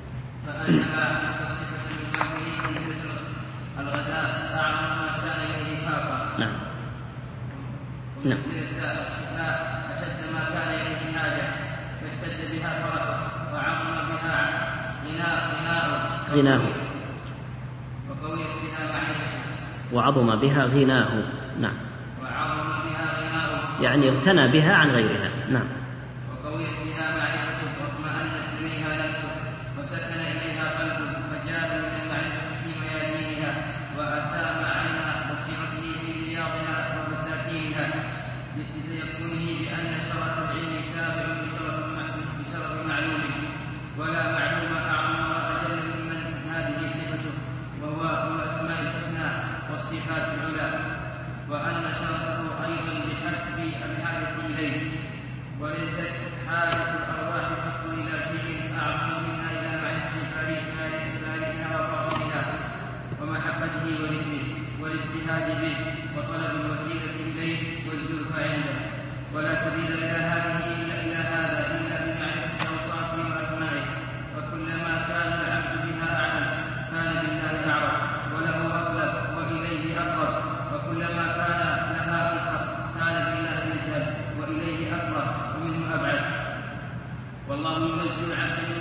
S4: نعم. نعم.
S3: أشد ما كان إليه حاجة فاشتد بها فرقه وعظم بها غناء
S4: غناه
S3: وقوي بها معرفته
S4: وعظم بها غناه. نعم.
S3: وعظم بها غناء
S4: يعني اغتنى بها عن غيرها. نعم.
S3: وقوي بها معرفته واطمأنت إليها نفسه وسكن إليها قلبه فجاد من المعرفة في ميادينها وأسام عنها وسعته في رياضها وبساتينها لتيقنه بأن شرف العلم تابع بشرف معلومه، ولا معلوم أعظم وأجل من هذه صفته، وهو الأسماء الحسنى والصفات العلى، وأن شرفه أيضا بحسب الحاجة إليه،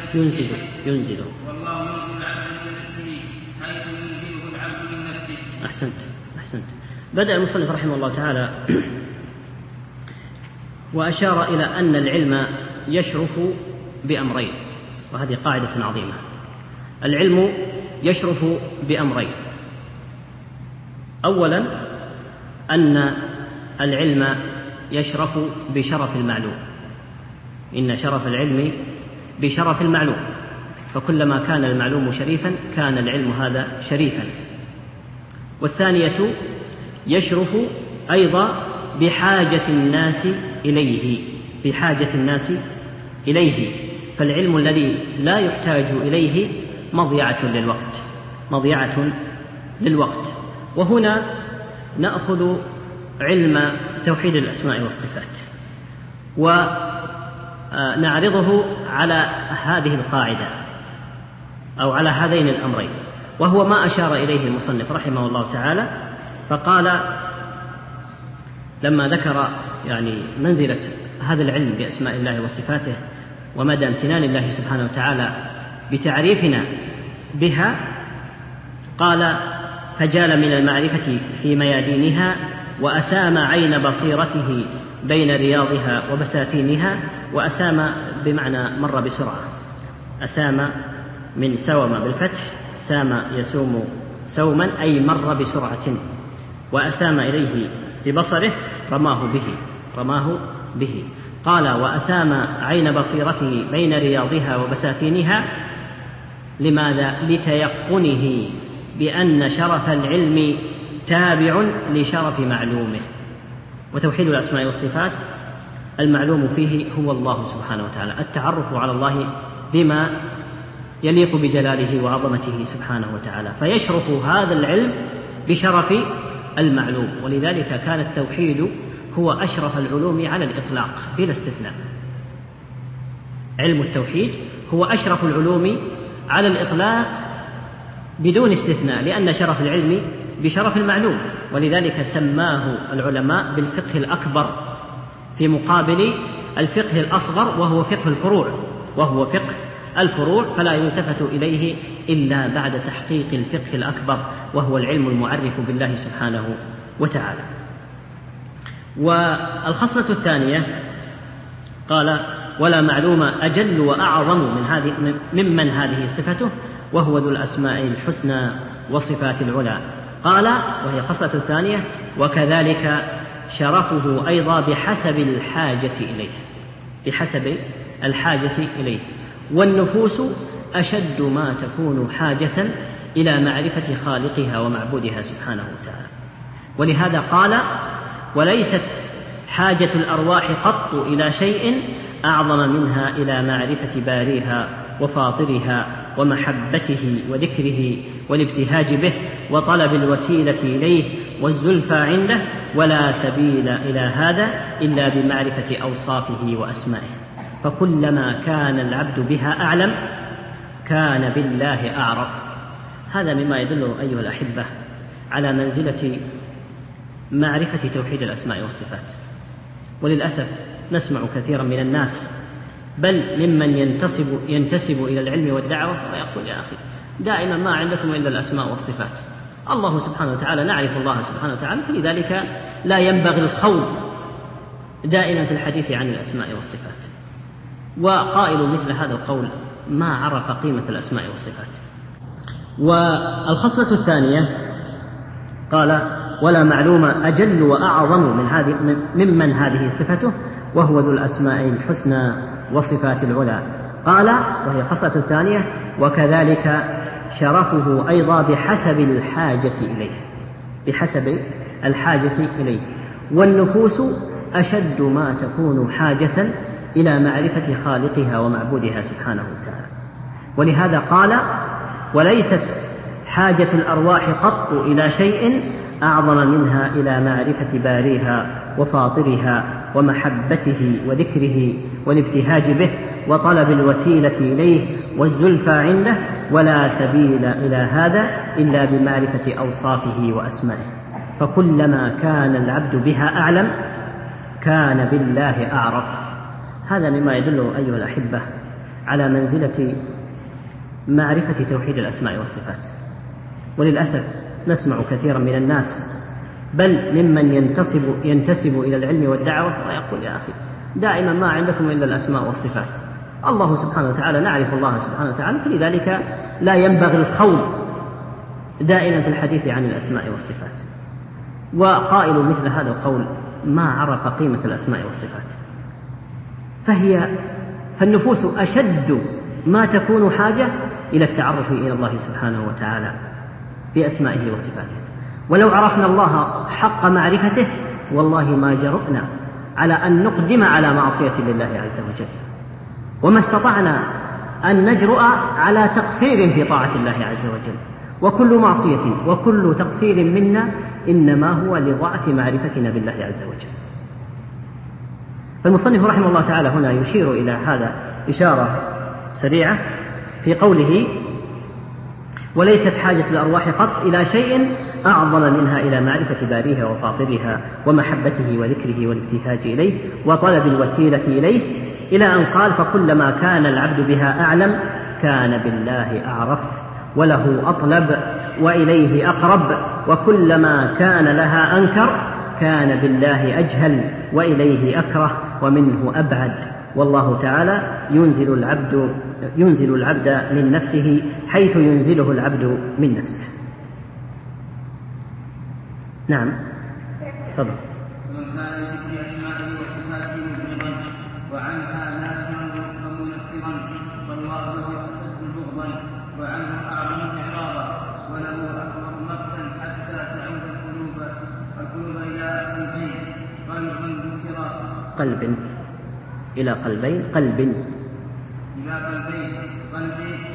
S4: ينزل ينزل
S3: والله ينزل العبد من نفسه حيث ينزله العبد من نفسه.
S4: أحسنت أحسنت. بدأ المصنف رحمه الله تعالى وأشار إلى أن العلم يشرف بأمرين، وهذه قاعدة عظيمة. العلم يشرف بأمرين: أولا أن العلم يشرف بشرف المعلوم، إن شرف العلم بشرف المعلوم، فكلما كان المعلوم شريفا كان العلم هذا شريفا. والثانية يشرف أيضا بحاجة الناس إليه، بحاجة الناس إليه، فالعلم الذي لا يحتاج إليه مضيعة للوقت، مضيعة للوقت. وهنا نأخذ علم توحيد الأسماء والصفات ونعرضه على هذه القاعدة أو على هذين الأمرين، وهو ما أشار إليه المصنف رحمه الله تعالى. فقال لما ذكر يعني منزلة هذا العلم بأسماء الله وصفاته ومدى امتنان الله سبحانه وتعالى بتعريفنا بها، قال: فجال من المعرفة في ميادينها وأسام عين بصيرته بين رياضها وبساتينها. وأسام بمعنى مر بسرعة، أسام من سوم بالفتح، سام يسوم سوما أي مر بسرعة، وأسام إليه ببصره رماه به رماه به قال: وأسام عين بصيرته بين رياضها وبساتينها. لماذا؟ لتيقنه بأن شرف العلم تابع لشرف معلومه. وتوحيد الأسماء والصفات المعلوم فيه هو الله سبحانه وتعالى، التعرف على الله بما يليق بجلاله وعظمته سبحانه وتعالى، فيشرف هذا العلم بشرف المعلوم. ولذلك كان التوحيد هو أشرف العلوم على الإطلاق بلا استثناء. علم التوحيد هو أشرف العلوم على الإطلاق بدون استثناء، لأن شرف العلم بشرف المعلوم. ولذلك سماه العلماء بالفقه الأكبر في مقابل الفقه الأصغر وهو فقه الفروع وهو فقه الفروع فلا يلتفت إليه إلا بعد تحقيق الفقه الأكبر وهو العلم المعرف بالله سبحانه وتعالى. والخصلة الثانية قال: ولا معلوم أجل وأعظم من هذه ممن هذه صفته وهو ذو الأسماء الحسنى وصفات العلى. قال، وهي الخصلة الثانية: وكذلك شرفه أيضا بحسب الحاجة إليه، بحسب الحاجة إليه. والنفوس أشد ما تكون حاجة إلى معرفة خالقها ومعبودها سبحانه وتعالى. ولهذا قال: وليست حاجة الأرواح قط إلى شيء أعظم منها إلى معرفة باريها وفاطرها ومحبته وذكره والابتهاج به وطلب الوسيلة إليه والزلفى عنده، ولا سبيل إلى هذا إلا بمعرفة أوصافه وأسمائه. فكلما كان العبد بها أعلم كان بالله أعرف. هذا مما يدل أيها الأحبة على منزلة معرفة توحيد الأسماء والصفات. وللأسف نسمع كثيرا من الناس بل ممن ينتسب, ينتسب إلى العلم والدعوة ويقول: يا أخي دائما ما عندكم إلا الأسماء والصفات، الله سبحانه وتعالى نعرف الله سبحانه وتعالى، فلذلك لا ينبغي الخوض دائما في الحديث عن الأسماء والصفات. وقائل مثل هذا القول ما عرف قيمة الأسماء والصفات. والخصلة الثانية قال: ولا معلوم أجل وأعظم من هذه ممن هذه صفته وهو ذو الأسماء الحسنى وصفات العلى. قال، وهي الخصلة الثانية: وكذلك شرفه أيضا بحسب الحاجة إليه، بحسب الحاجة إليه. والنفوس أشد ما تكون حاجة إلى معرفة خالقها ومعبودها سبحانه وتعالى. ولهذا قال: وليست حاجة الأرواح قط إلى شيء أعظم منها إلى معرفة باريها وفاطرها ومحبته وذكره والابتهاج به وطلب الوسيلة إليه والزلفى عنده، ولا سبيل إلى هذا إلا بمعرفة أوصافه وأسمائه. فكلما كان العبد بها أعلم كان بالله أعرف. هذا مما يدل أيها الأحبة
S5: على منزلة معرفة توحيد الأسماء والصفات. وللأسف نسمع كثيرا من الناس بل ممن ينتسب, ينتسب إلى العلم والدعوة ويقول يا أخي دائما ما عندكم إلا الأسماء والصفات، الله سبحانه وتعالى نعرف الله سبحانه وتعالى، فلذلك لا ينبغي الخوض دائما في الحديث عن الأسماء والصفات. وقائل مثل هذا القول ما عرف قيمة الأسماء والصفات، فهي فالنفوس أشد ما تكون حاجة إلى التعرف إلى الله سبحانه وتعالى بأسمائه وصفاته. ولو عرفنا الله حق معرفته والله ما جرؤنا على أن نقدم على معصية لله عز وجل، وما استطعنا أن نجرؤ على تقصير في طاعة الله عز وجل. وكل معصية وكل تقصير منا إنما هو لضعف معرفتنا بالله عز وجل. فالمصنف رحمه الله تعالى هنا يشير إلى هذا إشارة سريعة في قوله وليست حاجة الأرواح قط إلى شيء أعظم منها إلى معرفة باريها وفاطرها ومحبته وذكره والابتهاج إليه وطلب الوسيلة إليه، إلى أن قال فكلما كان العبد بها أعلم كان بالله أعرف وله أطلب وإليه أقرب، وكلما كان لها أنكر كان بالله أجهل وإليه أكره ومنه أبعد. والله تعالى ينزل العبد ينزل العبد من نفسه حيث ينزله العبد من نفسه. نعم صدق.
S6: وعنها نافعا ومنفرا والله له أشد بغضا وعنه أعظم إعراضا وله أكبر مقتا حتى تعود القلوب القلوب إلى قلبين قلب منكرا
S5: قلب إلى قلبين قلب
S6: إلى قلبين قلب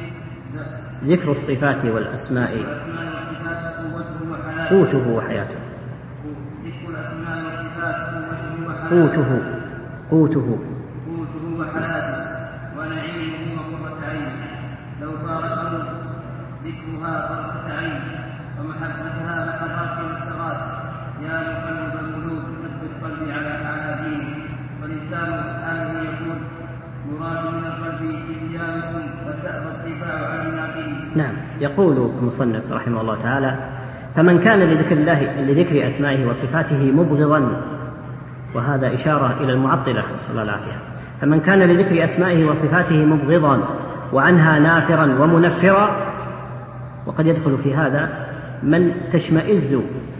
S5: ذكر الصفات والأسماء
S6: والصفات قوته وحياته
S5: قوته وحياته
S6: ذكر الأسماء والصفات قوته وحياته
S5: قوته قوته
S6: قوته وحياته ونعيمه وقرة عين لو فارقه ذكرها قرة عين ومحبتها لقرات واستغاث يا مقلب القلوب ثبت قلبي على على دينك. ولسان حاله يقول يراد من القلب نسيانكم وتأبى الطباع على الناقلين.
S5: نعم. يقول المصنف رحمه الله تعالى فمن كان لذكر الله لذكر أسمائه وصفاته مبغضا، وهذا إشارة إلى المعطلة صلى الله عليه وسلم، فمن كان لذكر أسمائه وصفاته مبغضا وعنها نافرا ومنفرا، وقد يدخل في هذا من تشمئز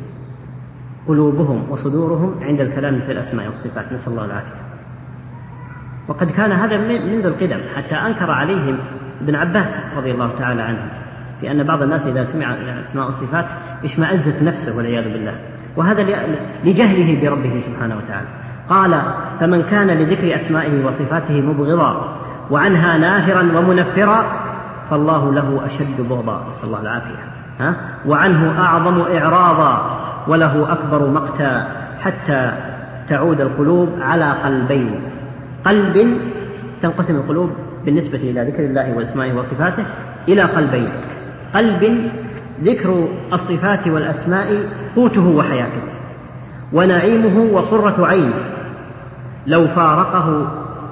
S5: قلوبهم وصدورهم عند الكلام في الأسماء والصفات، نسأل الله العافية. وقد كان هذا منذ القدم، حتى أنكر عليهم ابن عباس رضي الله تعالى عنه في أن بعض الناس إذا سمع الأسماء والصفات اشمأزت نفسه والعياذ بالله، وهذا لجهله بربه سبحانه وتعالى. قال فمن كان لذكر أسمائه وصفاته مبغضا وعنها نافرا ومنفرا فالله له أشد بغضا، نسأل الله العافية، ها؟ وعنه أعظم إعراضا وله أكبر مقتا حتى تعود القلوب على قلبين. قلب تنقسم القلوب بالنسبة إلى ذكر الله وأسمائه وصفاته إلى قلبين: قلب ذكر الصفات والأسماء قوته وحياته ونعيمه وقرة عين، لو فارقه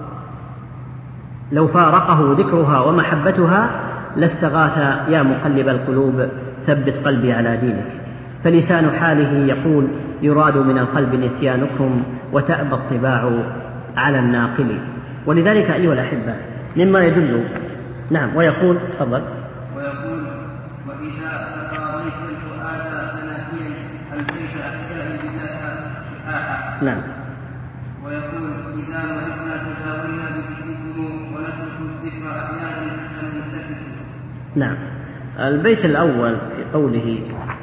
S5: لو فارقه ذكرها ومحبتها لاستغاث يا مقلب القلوب ثبت قلبي على دينك. فلسان حاله يقول يراد من القلب نسيانكم وتأبى الطباع على الناقل. ولذلك أيها الأحبة مما يدل نعم ويقول تفضل
S6: ويقول وإذا تقاضيت الفؤاد فناسيا البيت أحسائي بساحة شحاحة.
S5: نعم.
S6: ويقول إذا مرضنا تداوينا بذكركم ونترك الذكر أحيانا فننتكس.
S5: نعم. البيت الأول في قوله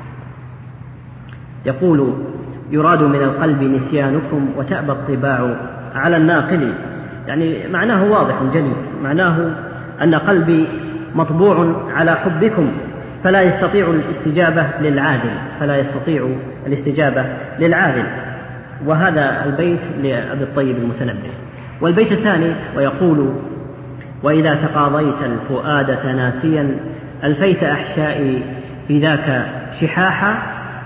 S5: يقول يراد من القلب نسيانكم وتأبى الطباع على الناقل، يعني معناه واضح جلي، معناه أن قلبي مطبوع على حبكم فلا يستطيع الاستجابة للعادل فلا يستطيع الاستجابة للعادل وهذا البيت لأبي الطيب المتنبي. والبيت الثاني ويقول وإذا تقاضيت الفؤاد تناسيا ألفيت أحشائي بذاك شحاحا،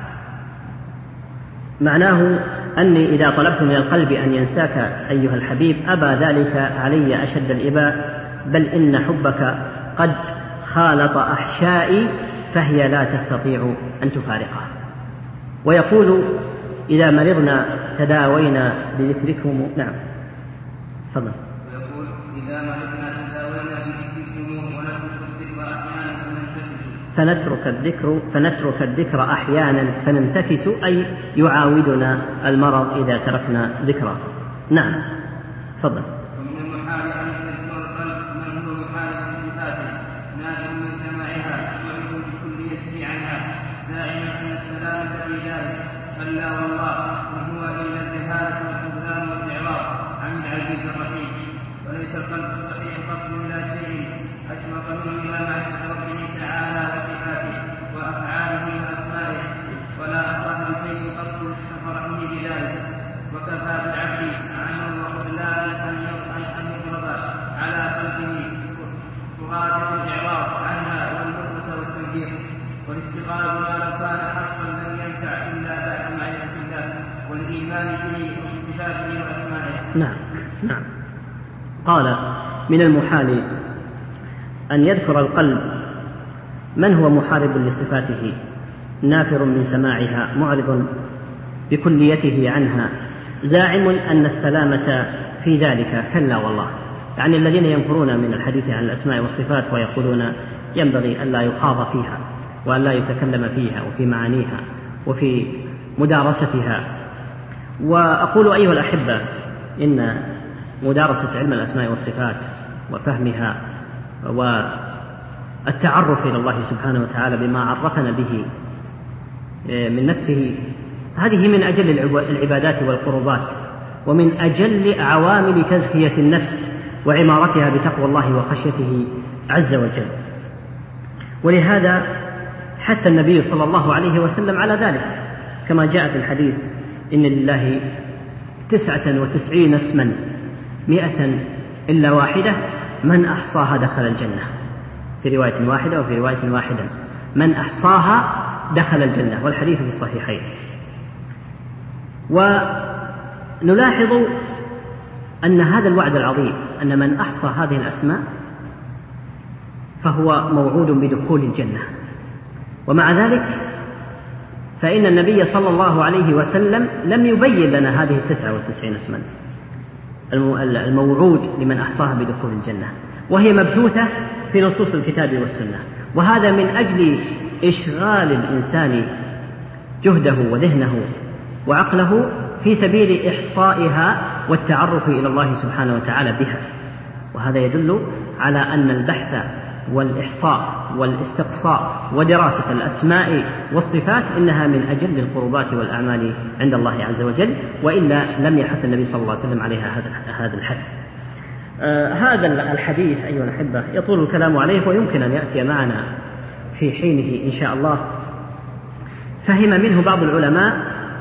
S5: معناه أني إذا طلبت من القلب أن ينساك أيها الحبيب أبى ذلك علي أشد الإباء بل إن حبك قد خالط أحشائي فهي لا تستطيع أن تفارقها. ويقول إذا مرضنا تداوينا بذكركم. نعم تفضل.
S6: ويقول إذا مرضنا تداوينا بذكركم ونترك الذكر أحيانا فننتكس
S5: فنترك الذكر فنترك الذكر أحيانا فننتكس، أي يعاودنا المرض إذا تركنا ذكره. نعم تفضل.
S6: ومن المحال أن يذكر القلب من هو محال بصفاته نادر من سماعها وعلم بكليته عنها زاعما أن السلامة في ذلك، كلا والله إن هو إلا الجهالة والخذلان والإعراض عن العزيز الرحيم. وليس القلب الصحيح قط إلى شيء أشمق منه إلى معرفة ربه تعالى وصفاته وأفعاله وأسمائه، ولا أفرح بشيء قط كفرحه بذلك. وكفى بالعبد عما وخذلان أن يضرب على قلبه ترادف الإعراض عنها والنفرة والتنكير والاستغلال، ما لو كان حقا لم ينفع إلا بعد معرفة الله والإيمان به وبصفاته وأسمائه.
S5: نعم نعم. قال من المحال أن يذكر القلب من هو محارب لصفاته نافر من سماعها معرض بكليته عنها زاعم أن السلامة في ذلك، كلا والله. يعني الذين ينفرون من الحديث عن الأسماء والصفات ويقولون ينبغي أن لا يخاض فيها وأن لا يتكلم فيها وفي معانيها وفي مدارستها. وأقول أيها الأحبة إن مدارسة علم الأسماء والصفات وفهمها والتعرف إلى الله سبحانه وتعالى بما عرفنا به من نفسه، هذه من أجل العبادات والقربات ومن أجل عوامل تزكية النفس وعمارتها بتقوى الله وخشيته عز وجل. ولهذا حث النبي صلى الله عليه وسلم على ذلك، كما جاء في الحديث إن لله تسعة وتسعين اسما مئة إلا واحدة من أحصاها دخل الجنة، في رواية واحدة وفي رواية واحدة من أحصاها دخل الجنة، والحديث في الصحيحين. ونلاحظ أن هذا الوعد العظيم أن من أحصى هذه الأسماء فهو موعود بدخول الجنة. ومع ذلك فإن النبي صلى الله عليه وسلم لم يبين لنا هذه التسعة والتسعين اسما الموعود لمن أحصاها بدخول الجنة، وهي مبثوثة في نصوص الكتاب والسنة. وهذا من أجل إشغال الإنسان جهده وذهنه وعقله في سبيل إحصائها والتعرف إلى الله سبحانه وتعالى بها. وهذا يدل على أن البحث والإحصاء والاستقصاء ودراسة الأسماء والصفات إنها من أجل القربات والأعمال عند الله عز وجل، وإلا لم يحث النبي صلى الله عليه وسلم عليها هذا الحث. آه هذا الحديث أيها الأحبة يطول الكلام عليه ويمكن أن يأتي معنا في حينه إن شاء الله. فهم منه بعض العلماء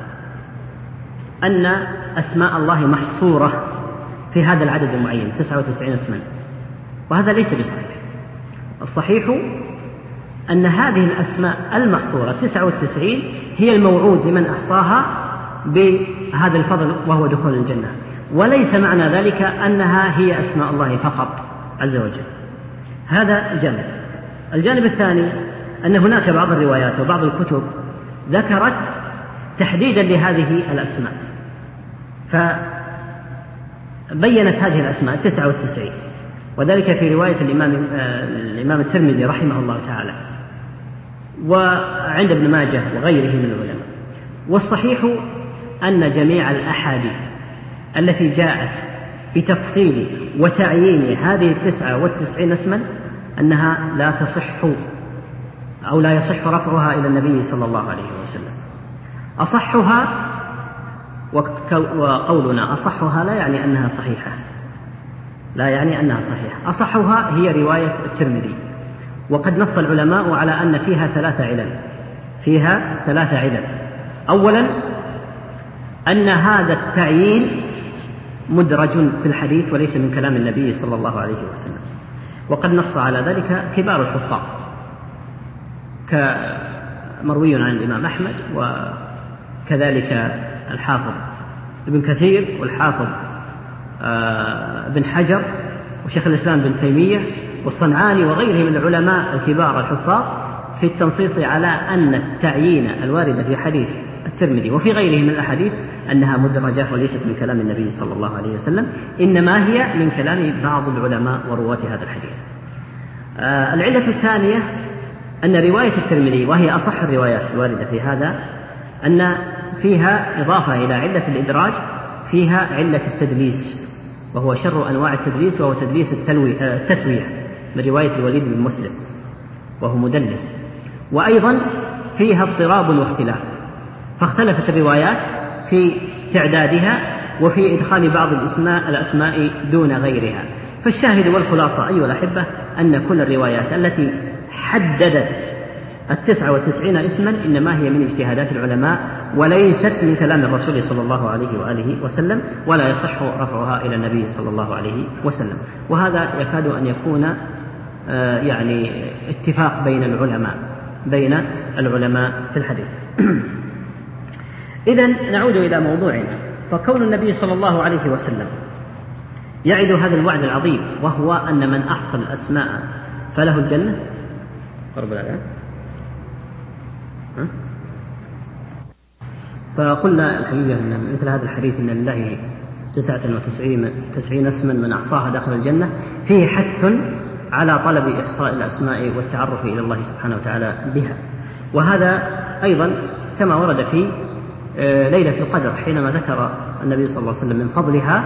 S5: أن أسماء الله محصورة في هذا العدد المعين تسعة وتسعين اسما، وهذا ليس بصحيح. الصحيح أن هذه الأسماء المحصورة تسعة وتسعين هي الموعود لمن أحصاها بهذا الفضل وهو دخول الجنة، وليس معنى ذلك أنها هي أسماء الله فقط عز وجل. هذا جانب. الجانب الثاني أن هناك بعض الروايات وبعض الكتب ذكرت تحديدا لهذه الأسماء، فبينت هذه الأسماء التسعة والتسعين، وذلك في رواية الإمام, الإمام الترمذي رحمه الله تعالى وعند ابن ماجه وغيره من العلماء. والصحيح أن جميع الأحاديث التي جاءت بتفصيل وتعيين هذه التسعة والتسعين اسما أنها لا تصح أو لا يصح رفعها إلى النبي صلى الله عليه وسلم. أصحها، وقولنا أصحها لا يعني أنها صحيحة، لا يعني أنها صحيحة. أصحها هي رواية الترمذي، وقد نص العلماء على أن فيها ثلاثة علل فيها ثلاثة علل. أولا أن هذا التعيين مدرج في الحديث وليس من كلام النبي صلى الله عليه وسلم، وقد نص على ذلك كبار الحفاظ كمروي عن الإمام أحمد وكذلك الحافظ ابن كثير والحافظ ابن حجر وشيخ الإسلام بن تيمية والصنعاني وغيرهم من العلماء الكبار الحفاظ في التنصيص على أن التعيين الواردة في حديث الترمذي وفي غيره من الأحاديث أنها مدرجة وليست من كلام النبي صلى الله عليه وسلم، إنما هي من كلام بعض العلماء ورواة هذا الحديث. آه العلة الثانية أن رواية الترمذي وهي أصح الروايات الواردة في هذا أن فيها إضافة إلى علة الإدراج فيها علة التدليس، وهو شر أنواع التدليس، وهو تدليس التلوي آه التسوية من رواية الوليد بن مسلم وهو مدلس. وأيضا فيها اضطراب واختلاف، فاختلفت الروايات في تعدادها وفي إدخال بعض الأسماء, الأسماء دون غيرها. فالشاهد والخلاصة أيها الأحبة أن كل الروايات التي حددت التسعة والتسعين اسما إنما هي من اجتهادات العلماء وليست من كلام الرسول صلى الله عليه وآله وسلم، ولا يصح رفعها إلى النبي صلى الله عليه وسلم. وهذا يكاد أن يكون آه يعني اتفاق بين العلماء بين العلماء في الحديث. إذن نعود إلى موضوعنا. فكون النبي صلى الله عليه وسلم يعد هذا الوعد العظيم، وهو أن من أحصى الأسماء فله الجنة. فقلنا الحقيقة أن مثل هذا الحديث إن لله تسعة وتسعين تسعين اسما من أحصاها دخل الجنة فيه حث على طلب إحصاء الأسماء والتعرف إلى الله سبحانه وتعالى بها. وهذا أيضا كما ورد في ليلة القدر حينما ذكر النبي صلى الله عليه وسلم من فضلها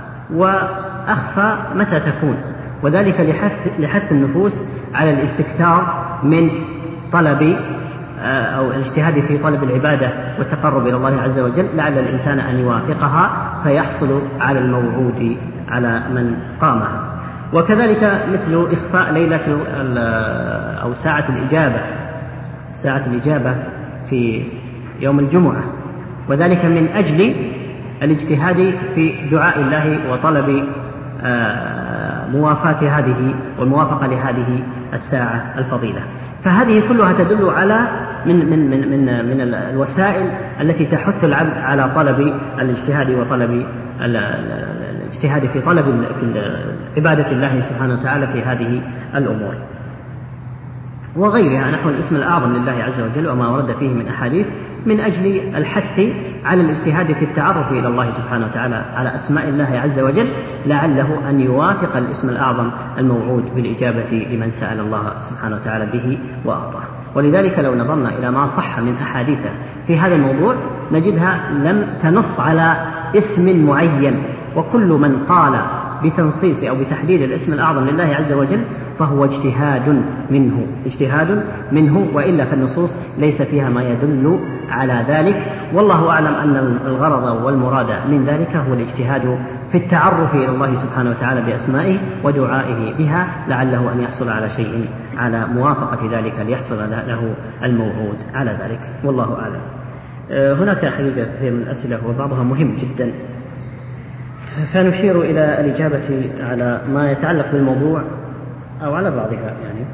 S5: وأخفى متى تكون، وذلك لحث, لحث النفوس على الاستكثار من طلب أو الاجتهاد في طلب العبادة والتقرب إلى الله عز وجل، لعل الإنسان أن يوافقها فيحصل على الموعود على من قامها. وكذلك مثل إخفاء ليلة أو ساعة الإجابة ساعة الإجابة في يوم الجمعة، وذلك من أجل الاجتهاد في دعاء الله وطلب موافاة هذه والموافقة لهذه الساعة الفضيلة. فهذه كلها تدل على من من من من من الوسائل التي تحث العبد على طلب الاجتهاد وطلب الاجتهاد في طلب في عبادة الله سبحانه وتعالى في هذه الأمور وغيرها، نحو الاسم الأعظم لله عز وجل وما ورد فيه من أحاديث من أجل الحث على الاجتهاد في التعرف إلى الله سبحانه وتعالى على أسماء الله عز وجل، لعله أن يوافق الاسم الأعظم الموعود بالإجابة لمن سأل الله سبحانه وتعالى به وأعطاه. ولذلك لو نظرنا إلى ما صح من أحاديث في هذا الموضوع نجدها لم تنص على اسم معين، وكل من قال بتنصيص أو بتحديد الاسم الأعظم لله عز وجل فهو اجتهاد منه اجتهاد منه وإلا فالنصوص ليس فيها ما يدل على ذلك. والله أعلم أن الغرض والمراد من ذلك هو الاجتهاد في التعرف إلى الله سبحانه وتعالى بأسمائه ودعائه بها، لعله أن يحصل على شيء على موافقة ذلك ليحصل له الموعود على ذلك، والله أعلم. هناك حقيقة كثير من الأسئلة وبعضها مهم جدا، فنشير إلى الإجابة على ما يتعلق بالموضوع أو على بعضها. يعني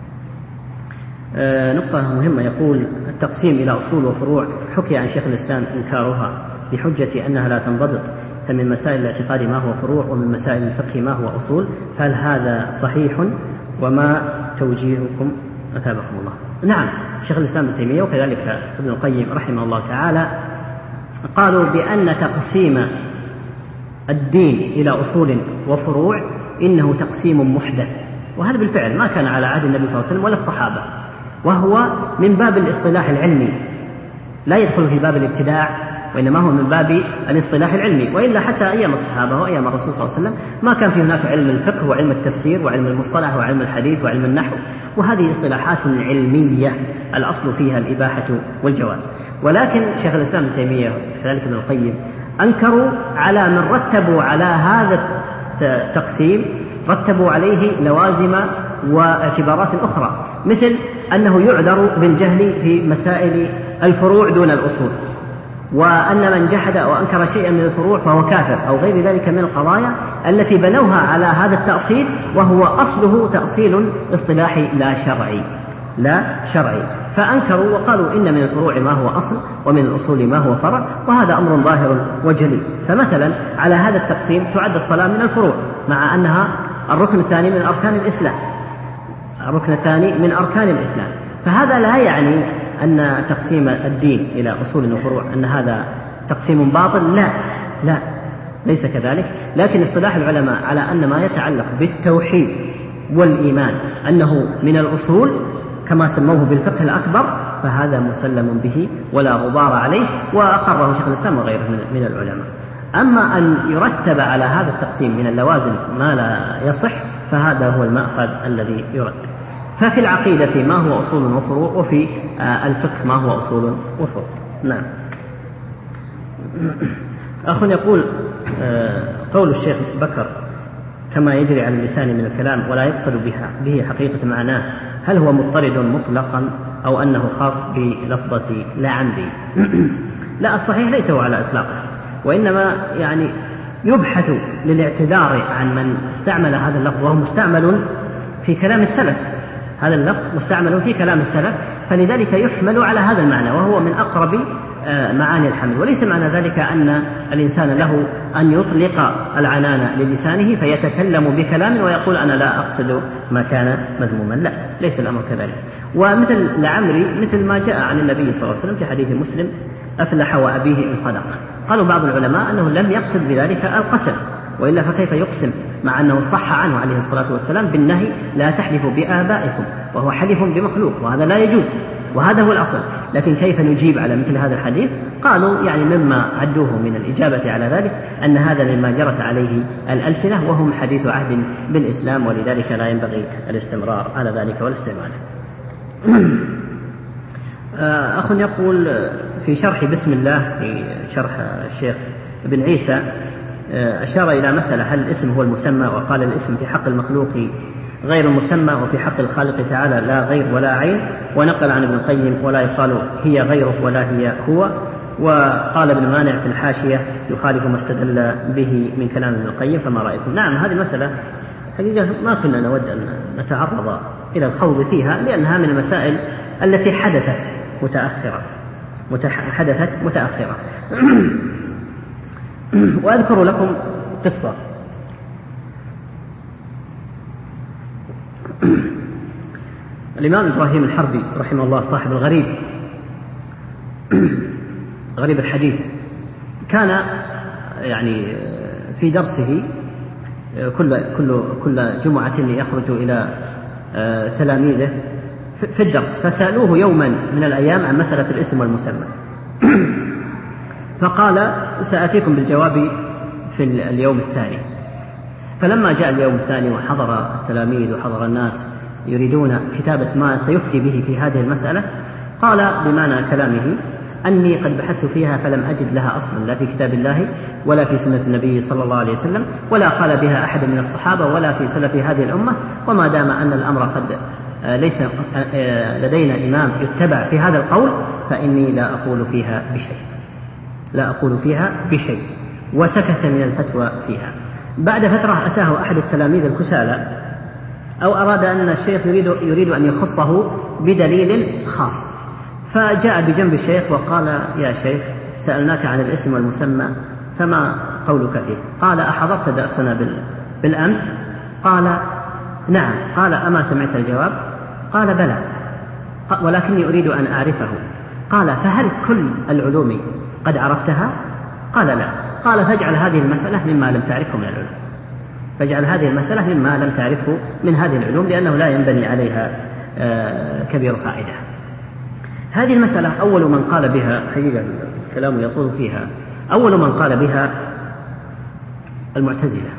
S5: آه نقطة مهمة، يقول التقسيم إلى أصول وفروع حكي عن شيخ الإسلام إنكارها بحجة أنها لا تنضبط، فمن مسائل الاعتقاد ما هو فروع ومن مسائل الفقه ما هو أصول، هل هذا صحيح وما توجيهكم أثابكم الله؟ نعم، شيخ الإسلام ابن تيمية وكذلك ابن القيم رحمه الله تعالى قالوا بأن تقسيم الدين إلى أصول وفروع إنه تقسيم محدث، وهذا بالفعل ما كان على عهد النبي صلى الله عليه وسلم ولا الصحابة، وهو من باب الاصطلاح العلمي لا يدخل في باب الابتداع، وإنما هو من باب الاصطلاح العلمي. وإلا حتى أيام الصحابة وأيام الرسول صلى الله عليه وسلم ما كان في هناك علم الفقه وعلم التفسير وعلم المصطلح وعلم الحديث وعلم النحو، وهذه اصطلاحات علمية الأصل فيها الإباحة والجواز. ولكن شيخ الإسلام ابن تيمية وكذلك ابن القيم أنكروا على من رتبوا على هذا التقسيم، رتبوا عليه لوازم واعتبارات أخرى، مثل أنه يعذر بالجهل في مسائل الفروع دون الأصول، وأن من جحد أو أنكر شيئا من الفروع فهو كافر، أو غير ذلك من القضايا التي بنوها على هذا التأصيل، وهو أصله تأصيل اصطلاحي لا شرعي لا شرعي. فأنكروا وقالوا إن من الفروع ما هو أصل ومن الأصول ما هو فرع، وهذا أمر ظاهر وجلي. فمثلا على هذا التقسيم تعد الصلاة من الفروع، مع أنها الركن الثاني من أركان الإسلام، الركن الثاني من أركان الإسلام. فهذا لا يعني أن تقسيم الدين إلى أصول وفروع أن هذا تقسيم باطل، لا لا ليس كذلك، لكن اصطلاح العلماء على أن ما يتعلق بالتوحيد والإيمان أنه من الأصول كما سموه بالفقه الأكبر، فهذا مسلم به ولا غبار عليه، وأقره شيخ الإسلام وغيره من العلماء. أما أن يرتب على هذا التقسيم من اللوازم ما لا يصح، فهذا هو المأخذ الذي يرد. ففي العقيدة ما هو أصول وفروع، وفي الفقه ما هو أصول وفروع. نعم. أخ يقول قول الشيخ بكر كما يجري على اللسان من الكلام ولا يقصد بها به حقيقة معناه، هل هو مضطرد مطلقا أو أنه خاص بلفظة لا عمري؟ لا، الصحيح ليس هو على إطلاقه، وإنما يعني يبحث للاعتذار عن من استعمل هذا اللفظ، وهو مستعمل في كلام السلف، هذا اللفظ مستعمل في كلام السلف، فلذلك يحمل على هذا المعنى، وهو من أقرب معاني الحمل. وليس معنى ذلك أن الإنسان له أن يطلق العنان للسانه فيتكلم بكلام ويقول أنا لا أقصد ما كان مذموما، لا، ليس الأمر كذلك. ومثل لعمري مثل ما جاء عن النبي صلى الله عليه وسلم في حديث مسلم: أفلح وأبيه إن صدق. قالوا بعض العلماء أنه لم يقصد بذلك القسم، وإلا فكيف يقسم مع أنه صح عنه عليه الصلاة والسلام بالنهي: لا تحلفوا بآبائكم، وهو حلف بمخلوق، وهذا لا يجوز، وهذا هو الأصل. لكن كيف نجيب على مثل هذا الحديث؟ قالوا يعني مما عدوه من الإجابة على ذلك أن هذا مما جرت عليه الألسنة، وهم حديث عهد بالإسلام، ولذلك لا ينبغي الاستمرار على ذلك والاستعمال. أخ يقول في شرح بسم الله في شرح الشيخ ابن عيسى أشار إلى مسألة: هل الاسم هو المسمى؟ وقال الاسم في حق المخلوق غير المسمى، وفي حق الخالق تعالى لا غير ولا عين، ونقل عن ابن القيم: ولا يقال هي غيره ولا هي هو. وقال ابن مانع في الحاشية: يخالف ما استدل به من كلام ابن القيم، فما رأيكم؟ نعم، هذه المسألة حقيقة ما كنا نود أن نتعرض إلى الخوض فيها، لأنها من المسائل التي حدثت متأخرة حدثت متأخرة وأذكر لكم قصة. الإمام إبراهيم الحربي رحمه الله صاحب الغريب غريب الحديث، كان يعني في درسه كل كل كل جمعة يخرج إلى تلاميذه في الدرس، فسألوه يوما من الأيام عن مسألة الاسم والمسمى، فقال: سأتيكم بالجواب في اليوم الثاني. فلما جاء اليوم الثاني وحضر التلاميذ وحضر الناس يريدون كتابة ما سيفتي به في هذه المسألة، قال بمعنى كلامه: أني قد بحثت فيها فلم أجد لها أصلا، لا في كتاب الله ولا في سنة النبي صلى الله عليه وسلم، ولا قال بها أحد من الصحابة ولا في سلف هذه الأمة، وما دام أن الأمر قد ليس لدينا إمام يتبع في هذا القول، فإني لا أقول فيها بشيء لا أقول فيها بشيء وسكت من الفتوى فيها. بعد فترة أتاه أحد التلاميذ الكسالى، أو أراد أن الشيخ يريد, يريد أن يخصه بدليل خاص، فجاء بجنب الشيخ وقال: يا شيخ، سألناك عن الاسم والمسمى، فما قولك فيه؟ قال: أحضرت درسنا بالأمس؟ قال: نعم. قال: أما سمعت الجواب؟ قال: بلى، ولكني أريد أن أعرفه. قال: فهل كل العلوم قد عرفتها؟ قال: لا. قال: فاجعل هذه المسألة مما لم تعرفه من العلوم، فاجعل هذه المسألة مما لم تعرفه من هذه العلوم، لأنه لا ينبني عليها كبير فائدة. هذه المسألة أول من قال بها، حقيقة الكلام يطول فيها، أول من قال بها المعتزلة،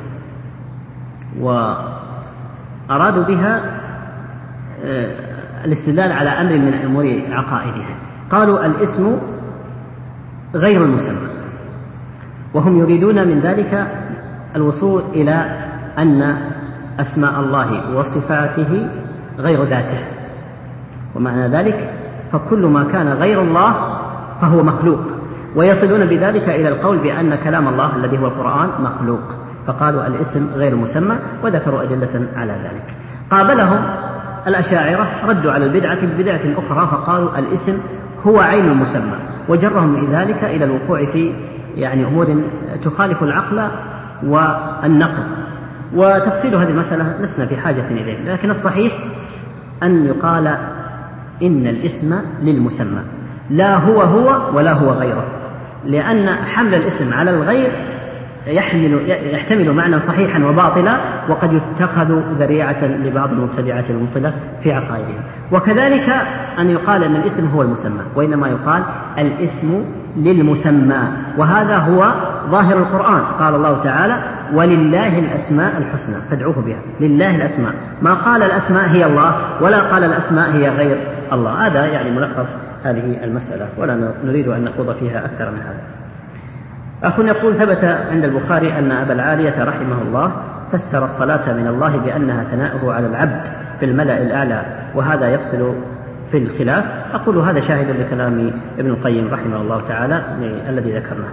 S5: وأرادوا بها الاستدلال على أمر من أمور عقائدها. قالوا: الاسم غير المسمى، وهم يريدون من ذلك الوصول إلى أن أسماء الله وصفاته غير ذاته، ومعنى ذلك فكل ما كان غير الله فهو مخلوق، ويصلون بذلك إلى القول بأن كلام الله الذي هو القرآن مخلوق، فقالوا الاسم غير مسمى، وذكروا أدلة على ذلك. قابلهم الأشاعرة ردوا على البدعة ببدعة أخرى، فقالوا الاسم هو عين المسمى، وجرهم ذلك إلى الوقوع في يعني أمور تخالف العقل والنقل. وتفصيل هذه المسألة لسنا في حاجة إليه، لكن الصحيح أن يقال إن الاسم للمسمى، لا هو هو ولا هو غيره، لأن حمل الاسم على الغير يحمل يحتمل معنى صحيحا وباطلا، وقد يتخذ ذريعة لبعض المبتدعات المبطلة في عقائدها. وكذلك أن يقال أن الاسم هو المسمى، وإنما يقال الاسم للمسمى، وهذا هو ظاهر القرآن. قال الله تعالى: ولله الأسماء الحسنى فادعوه بها. لله الأسماء، ما قال الأسماء هي الله ولا قال الأسماء هي غير الله. هذا يعني ملخص هذه المسألة، ولا نريد أن نخوض فيها أكثر من هذا. أخ يقول: ثبت عند البخاري أن أبا العالية رحمه الله فسر الصلاة من الله بأنها ثناؤه على العبد في الملأ الأعلى، وهذا يفصل في الخلاف. أقول هذا شاهد لكلام ابن القيم رحمه الله تعالى الذي ذكرناه.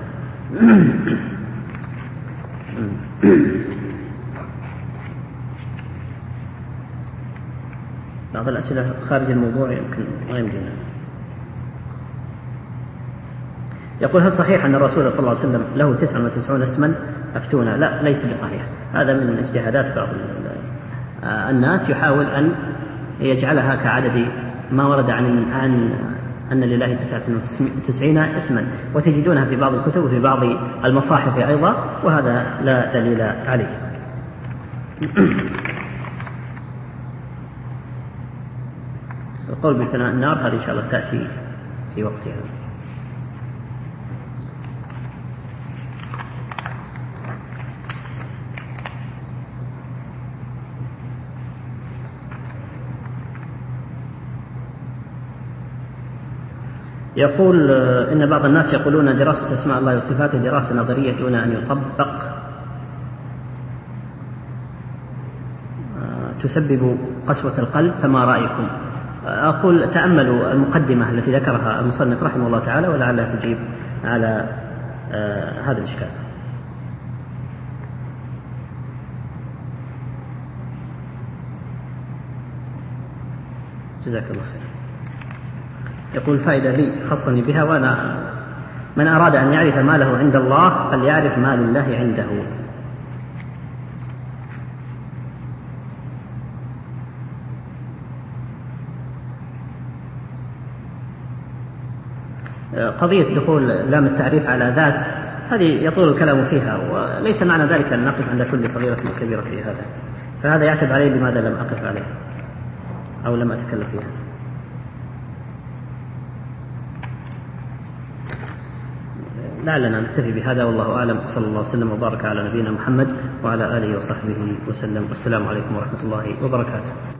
S5: بعض الأسئلة خارج الموضوع يمكن ما يمكننا. يقول: هل صحيح أن الرسول صلى الله عليه وسلم له تسعة وتسعون اسما؟ أفتونا. لا، ليس بصحيح. هذا من اجتهادات بعض الناس، يحاول أن يجعلها كعدد ما ورد عن عن أن لله تسعة وتسعين اسما، وتجدونها في بعض الكتب وفي بعض المصاحف أيضا، وهذا لا دليل عليه. القول بفناء النار هذه إن شاء الله تأتي في وقتها. يقول إن بعض الناس يقولون دراسة أسماء الله وصفاته دراسة نظرية دون أن يطبق تسبب قسوة القلب، فما رأيكم؟ أقول تأملوا المقدمة التي ذكرها المصنف رحمه الله تعالى، ولعلها تجيب على هذا الإشكال. جزاك الله خير. يقول: فائدة لي خصني بها، وأنا من أراد أن يعرف ما له عند الله فليعرف ما لله عنده. قضية دخول لام التعريف على ذات هذه يطول الكلام فيها، وليس معنى ذلك أن نقف عند كل صغيرة وكبيرة في هذا، فهذا يعتب عليه لماذا لم أقف عليه أو لم أتكلم فيها. لعلنا نكتفي بهذا، والله أعلم، وصلى الله وسلم وبارك على نبينا محمد وعلى آله وصحبه وسلم، والسلام عليكم ورحمة الله وبركاته.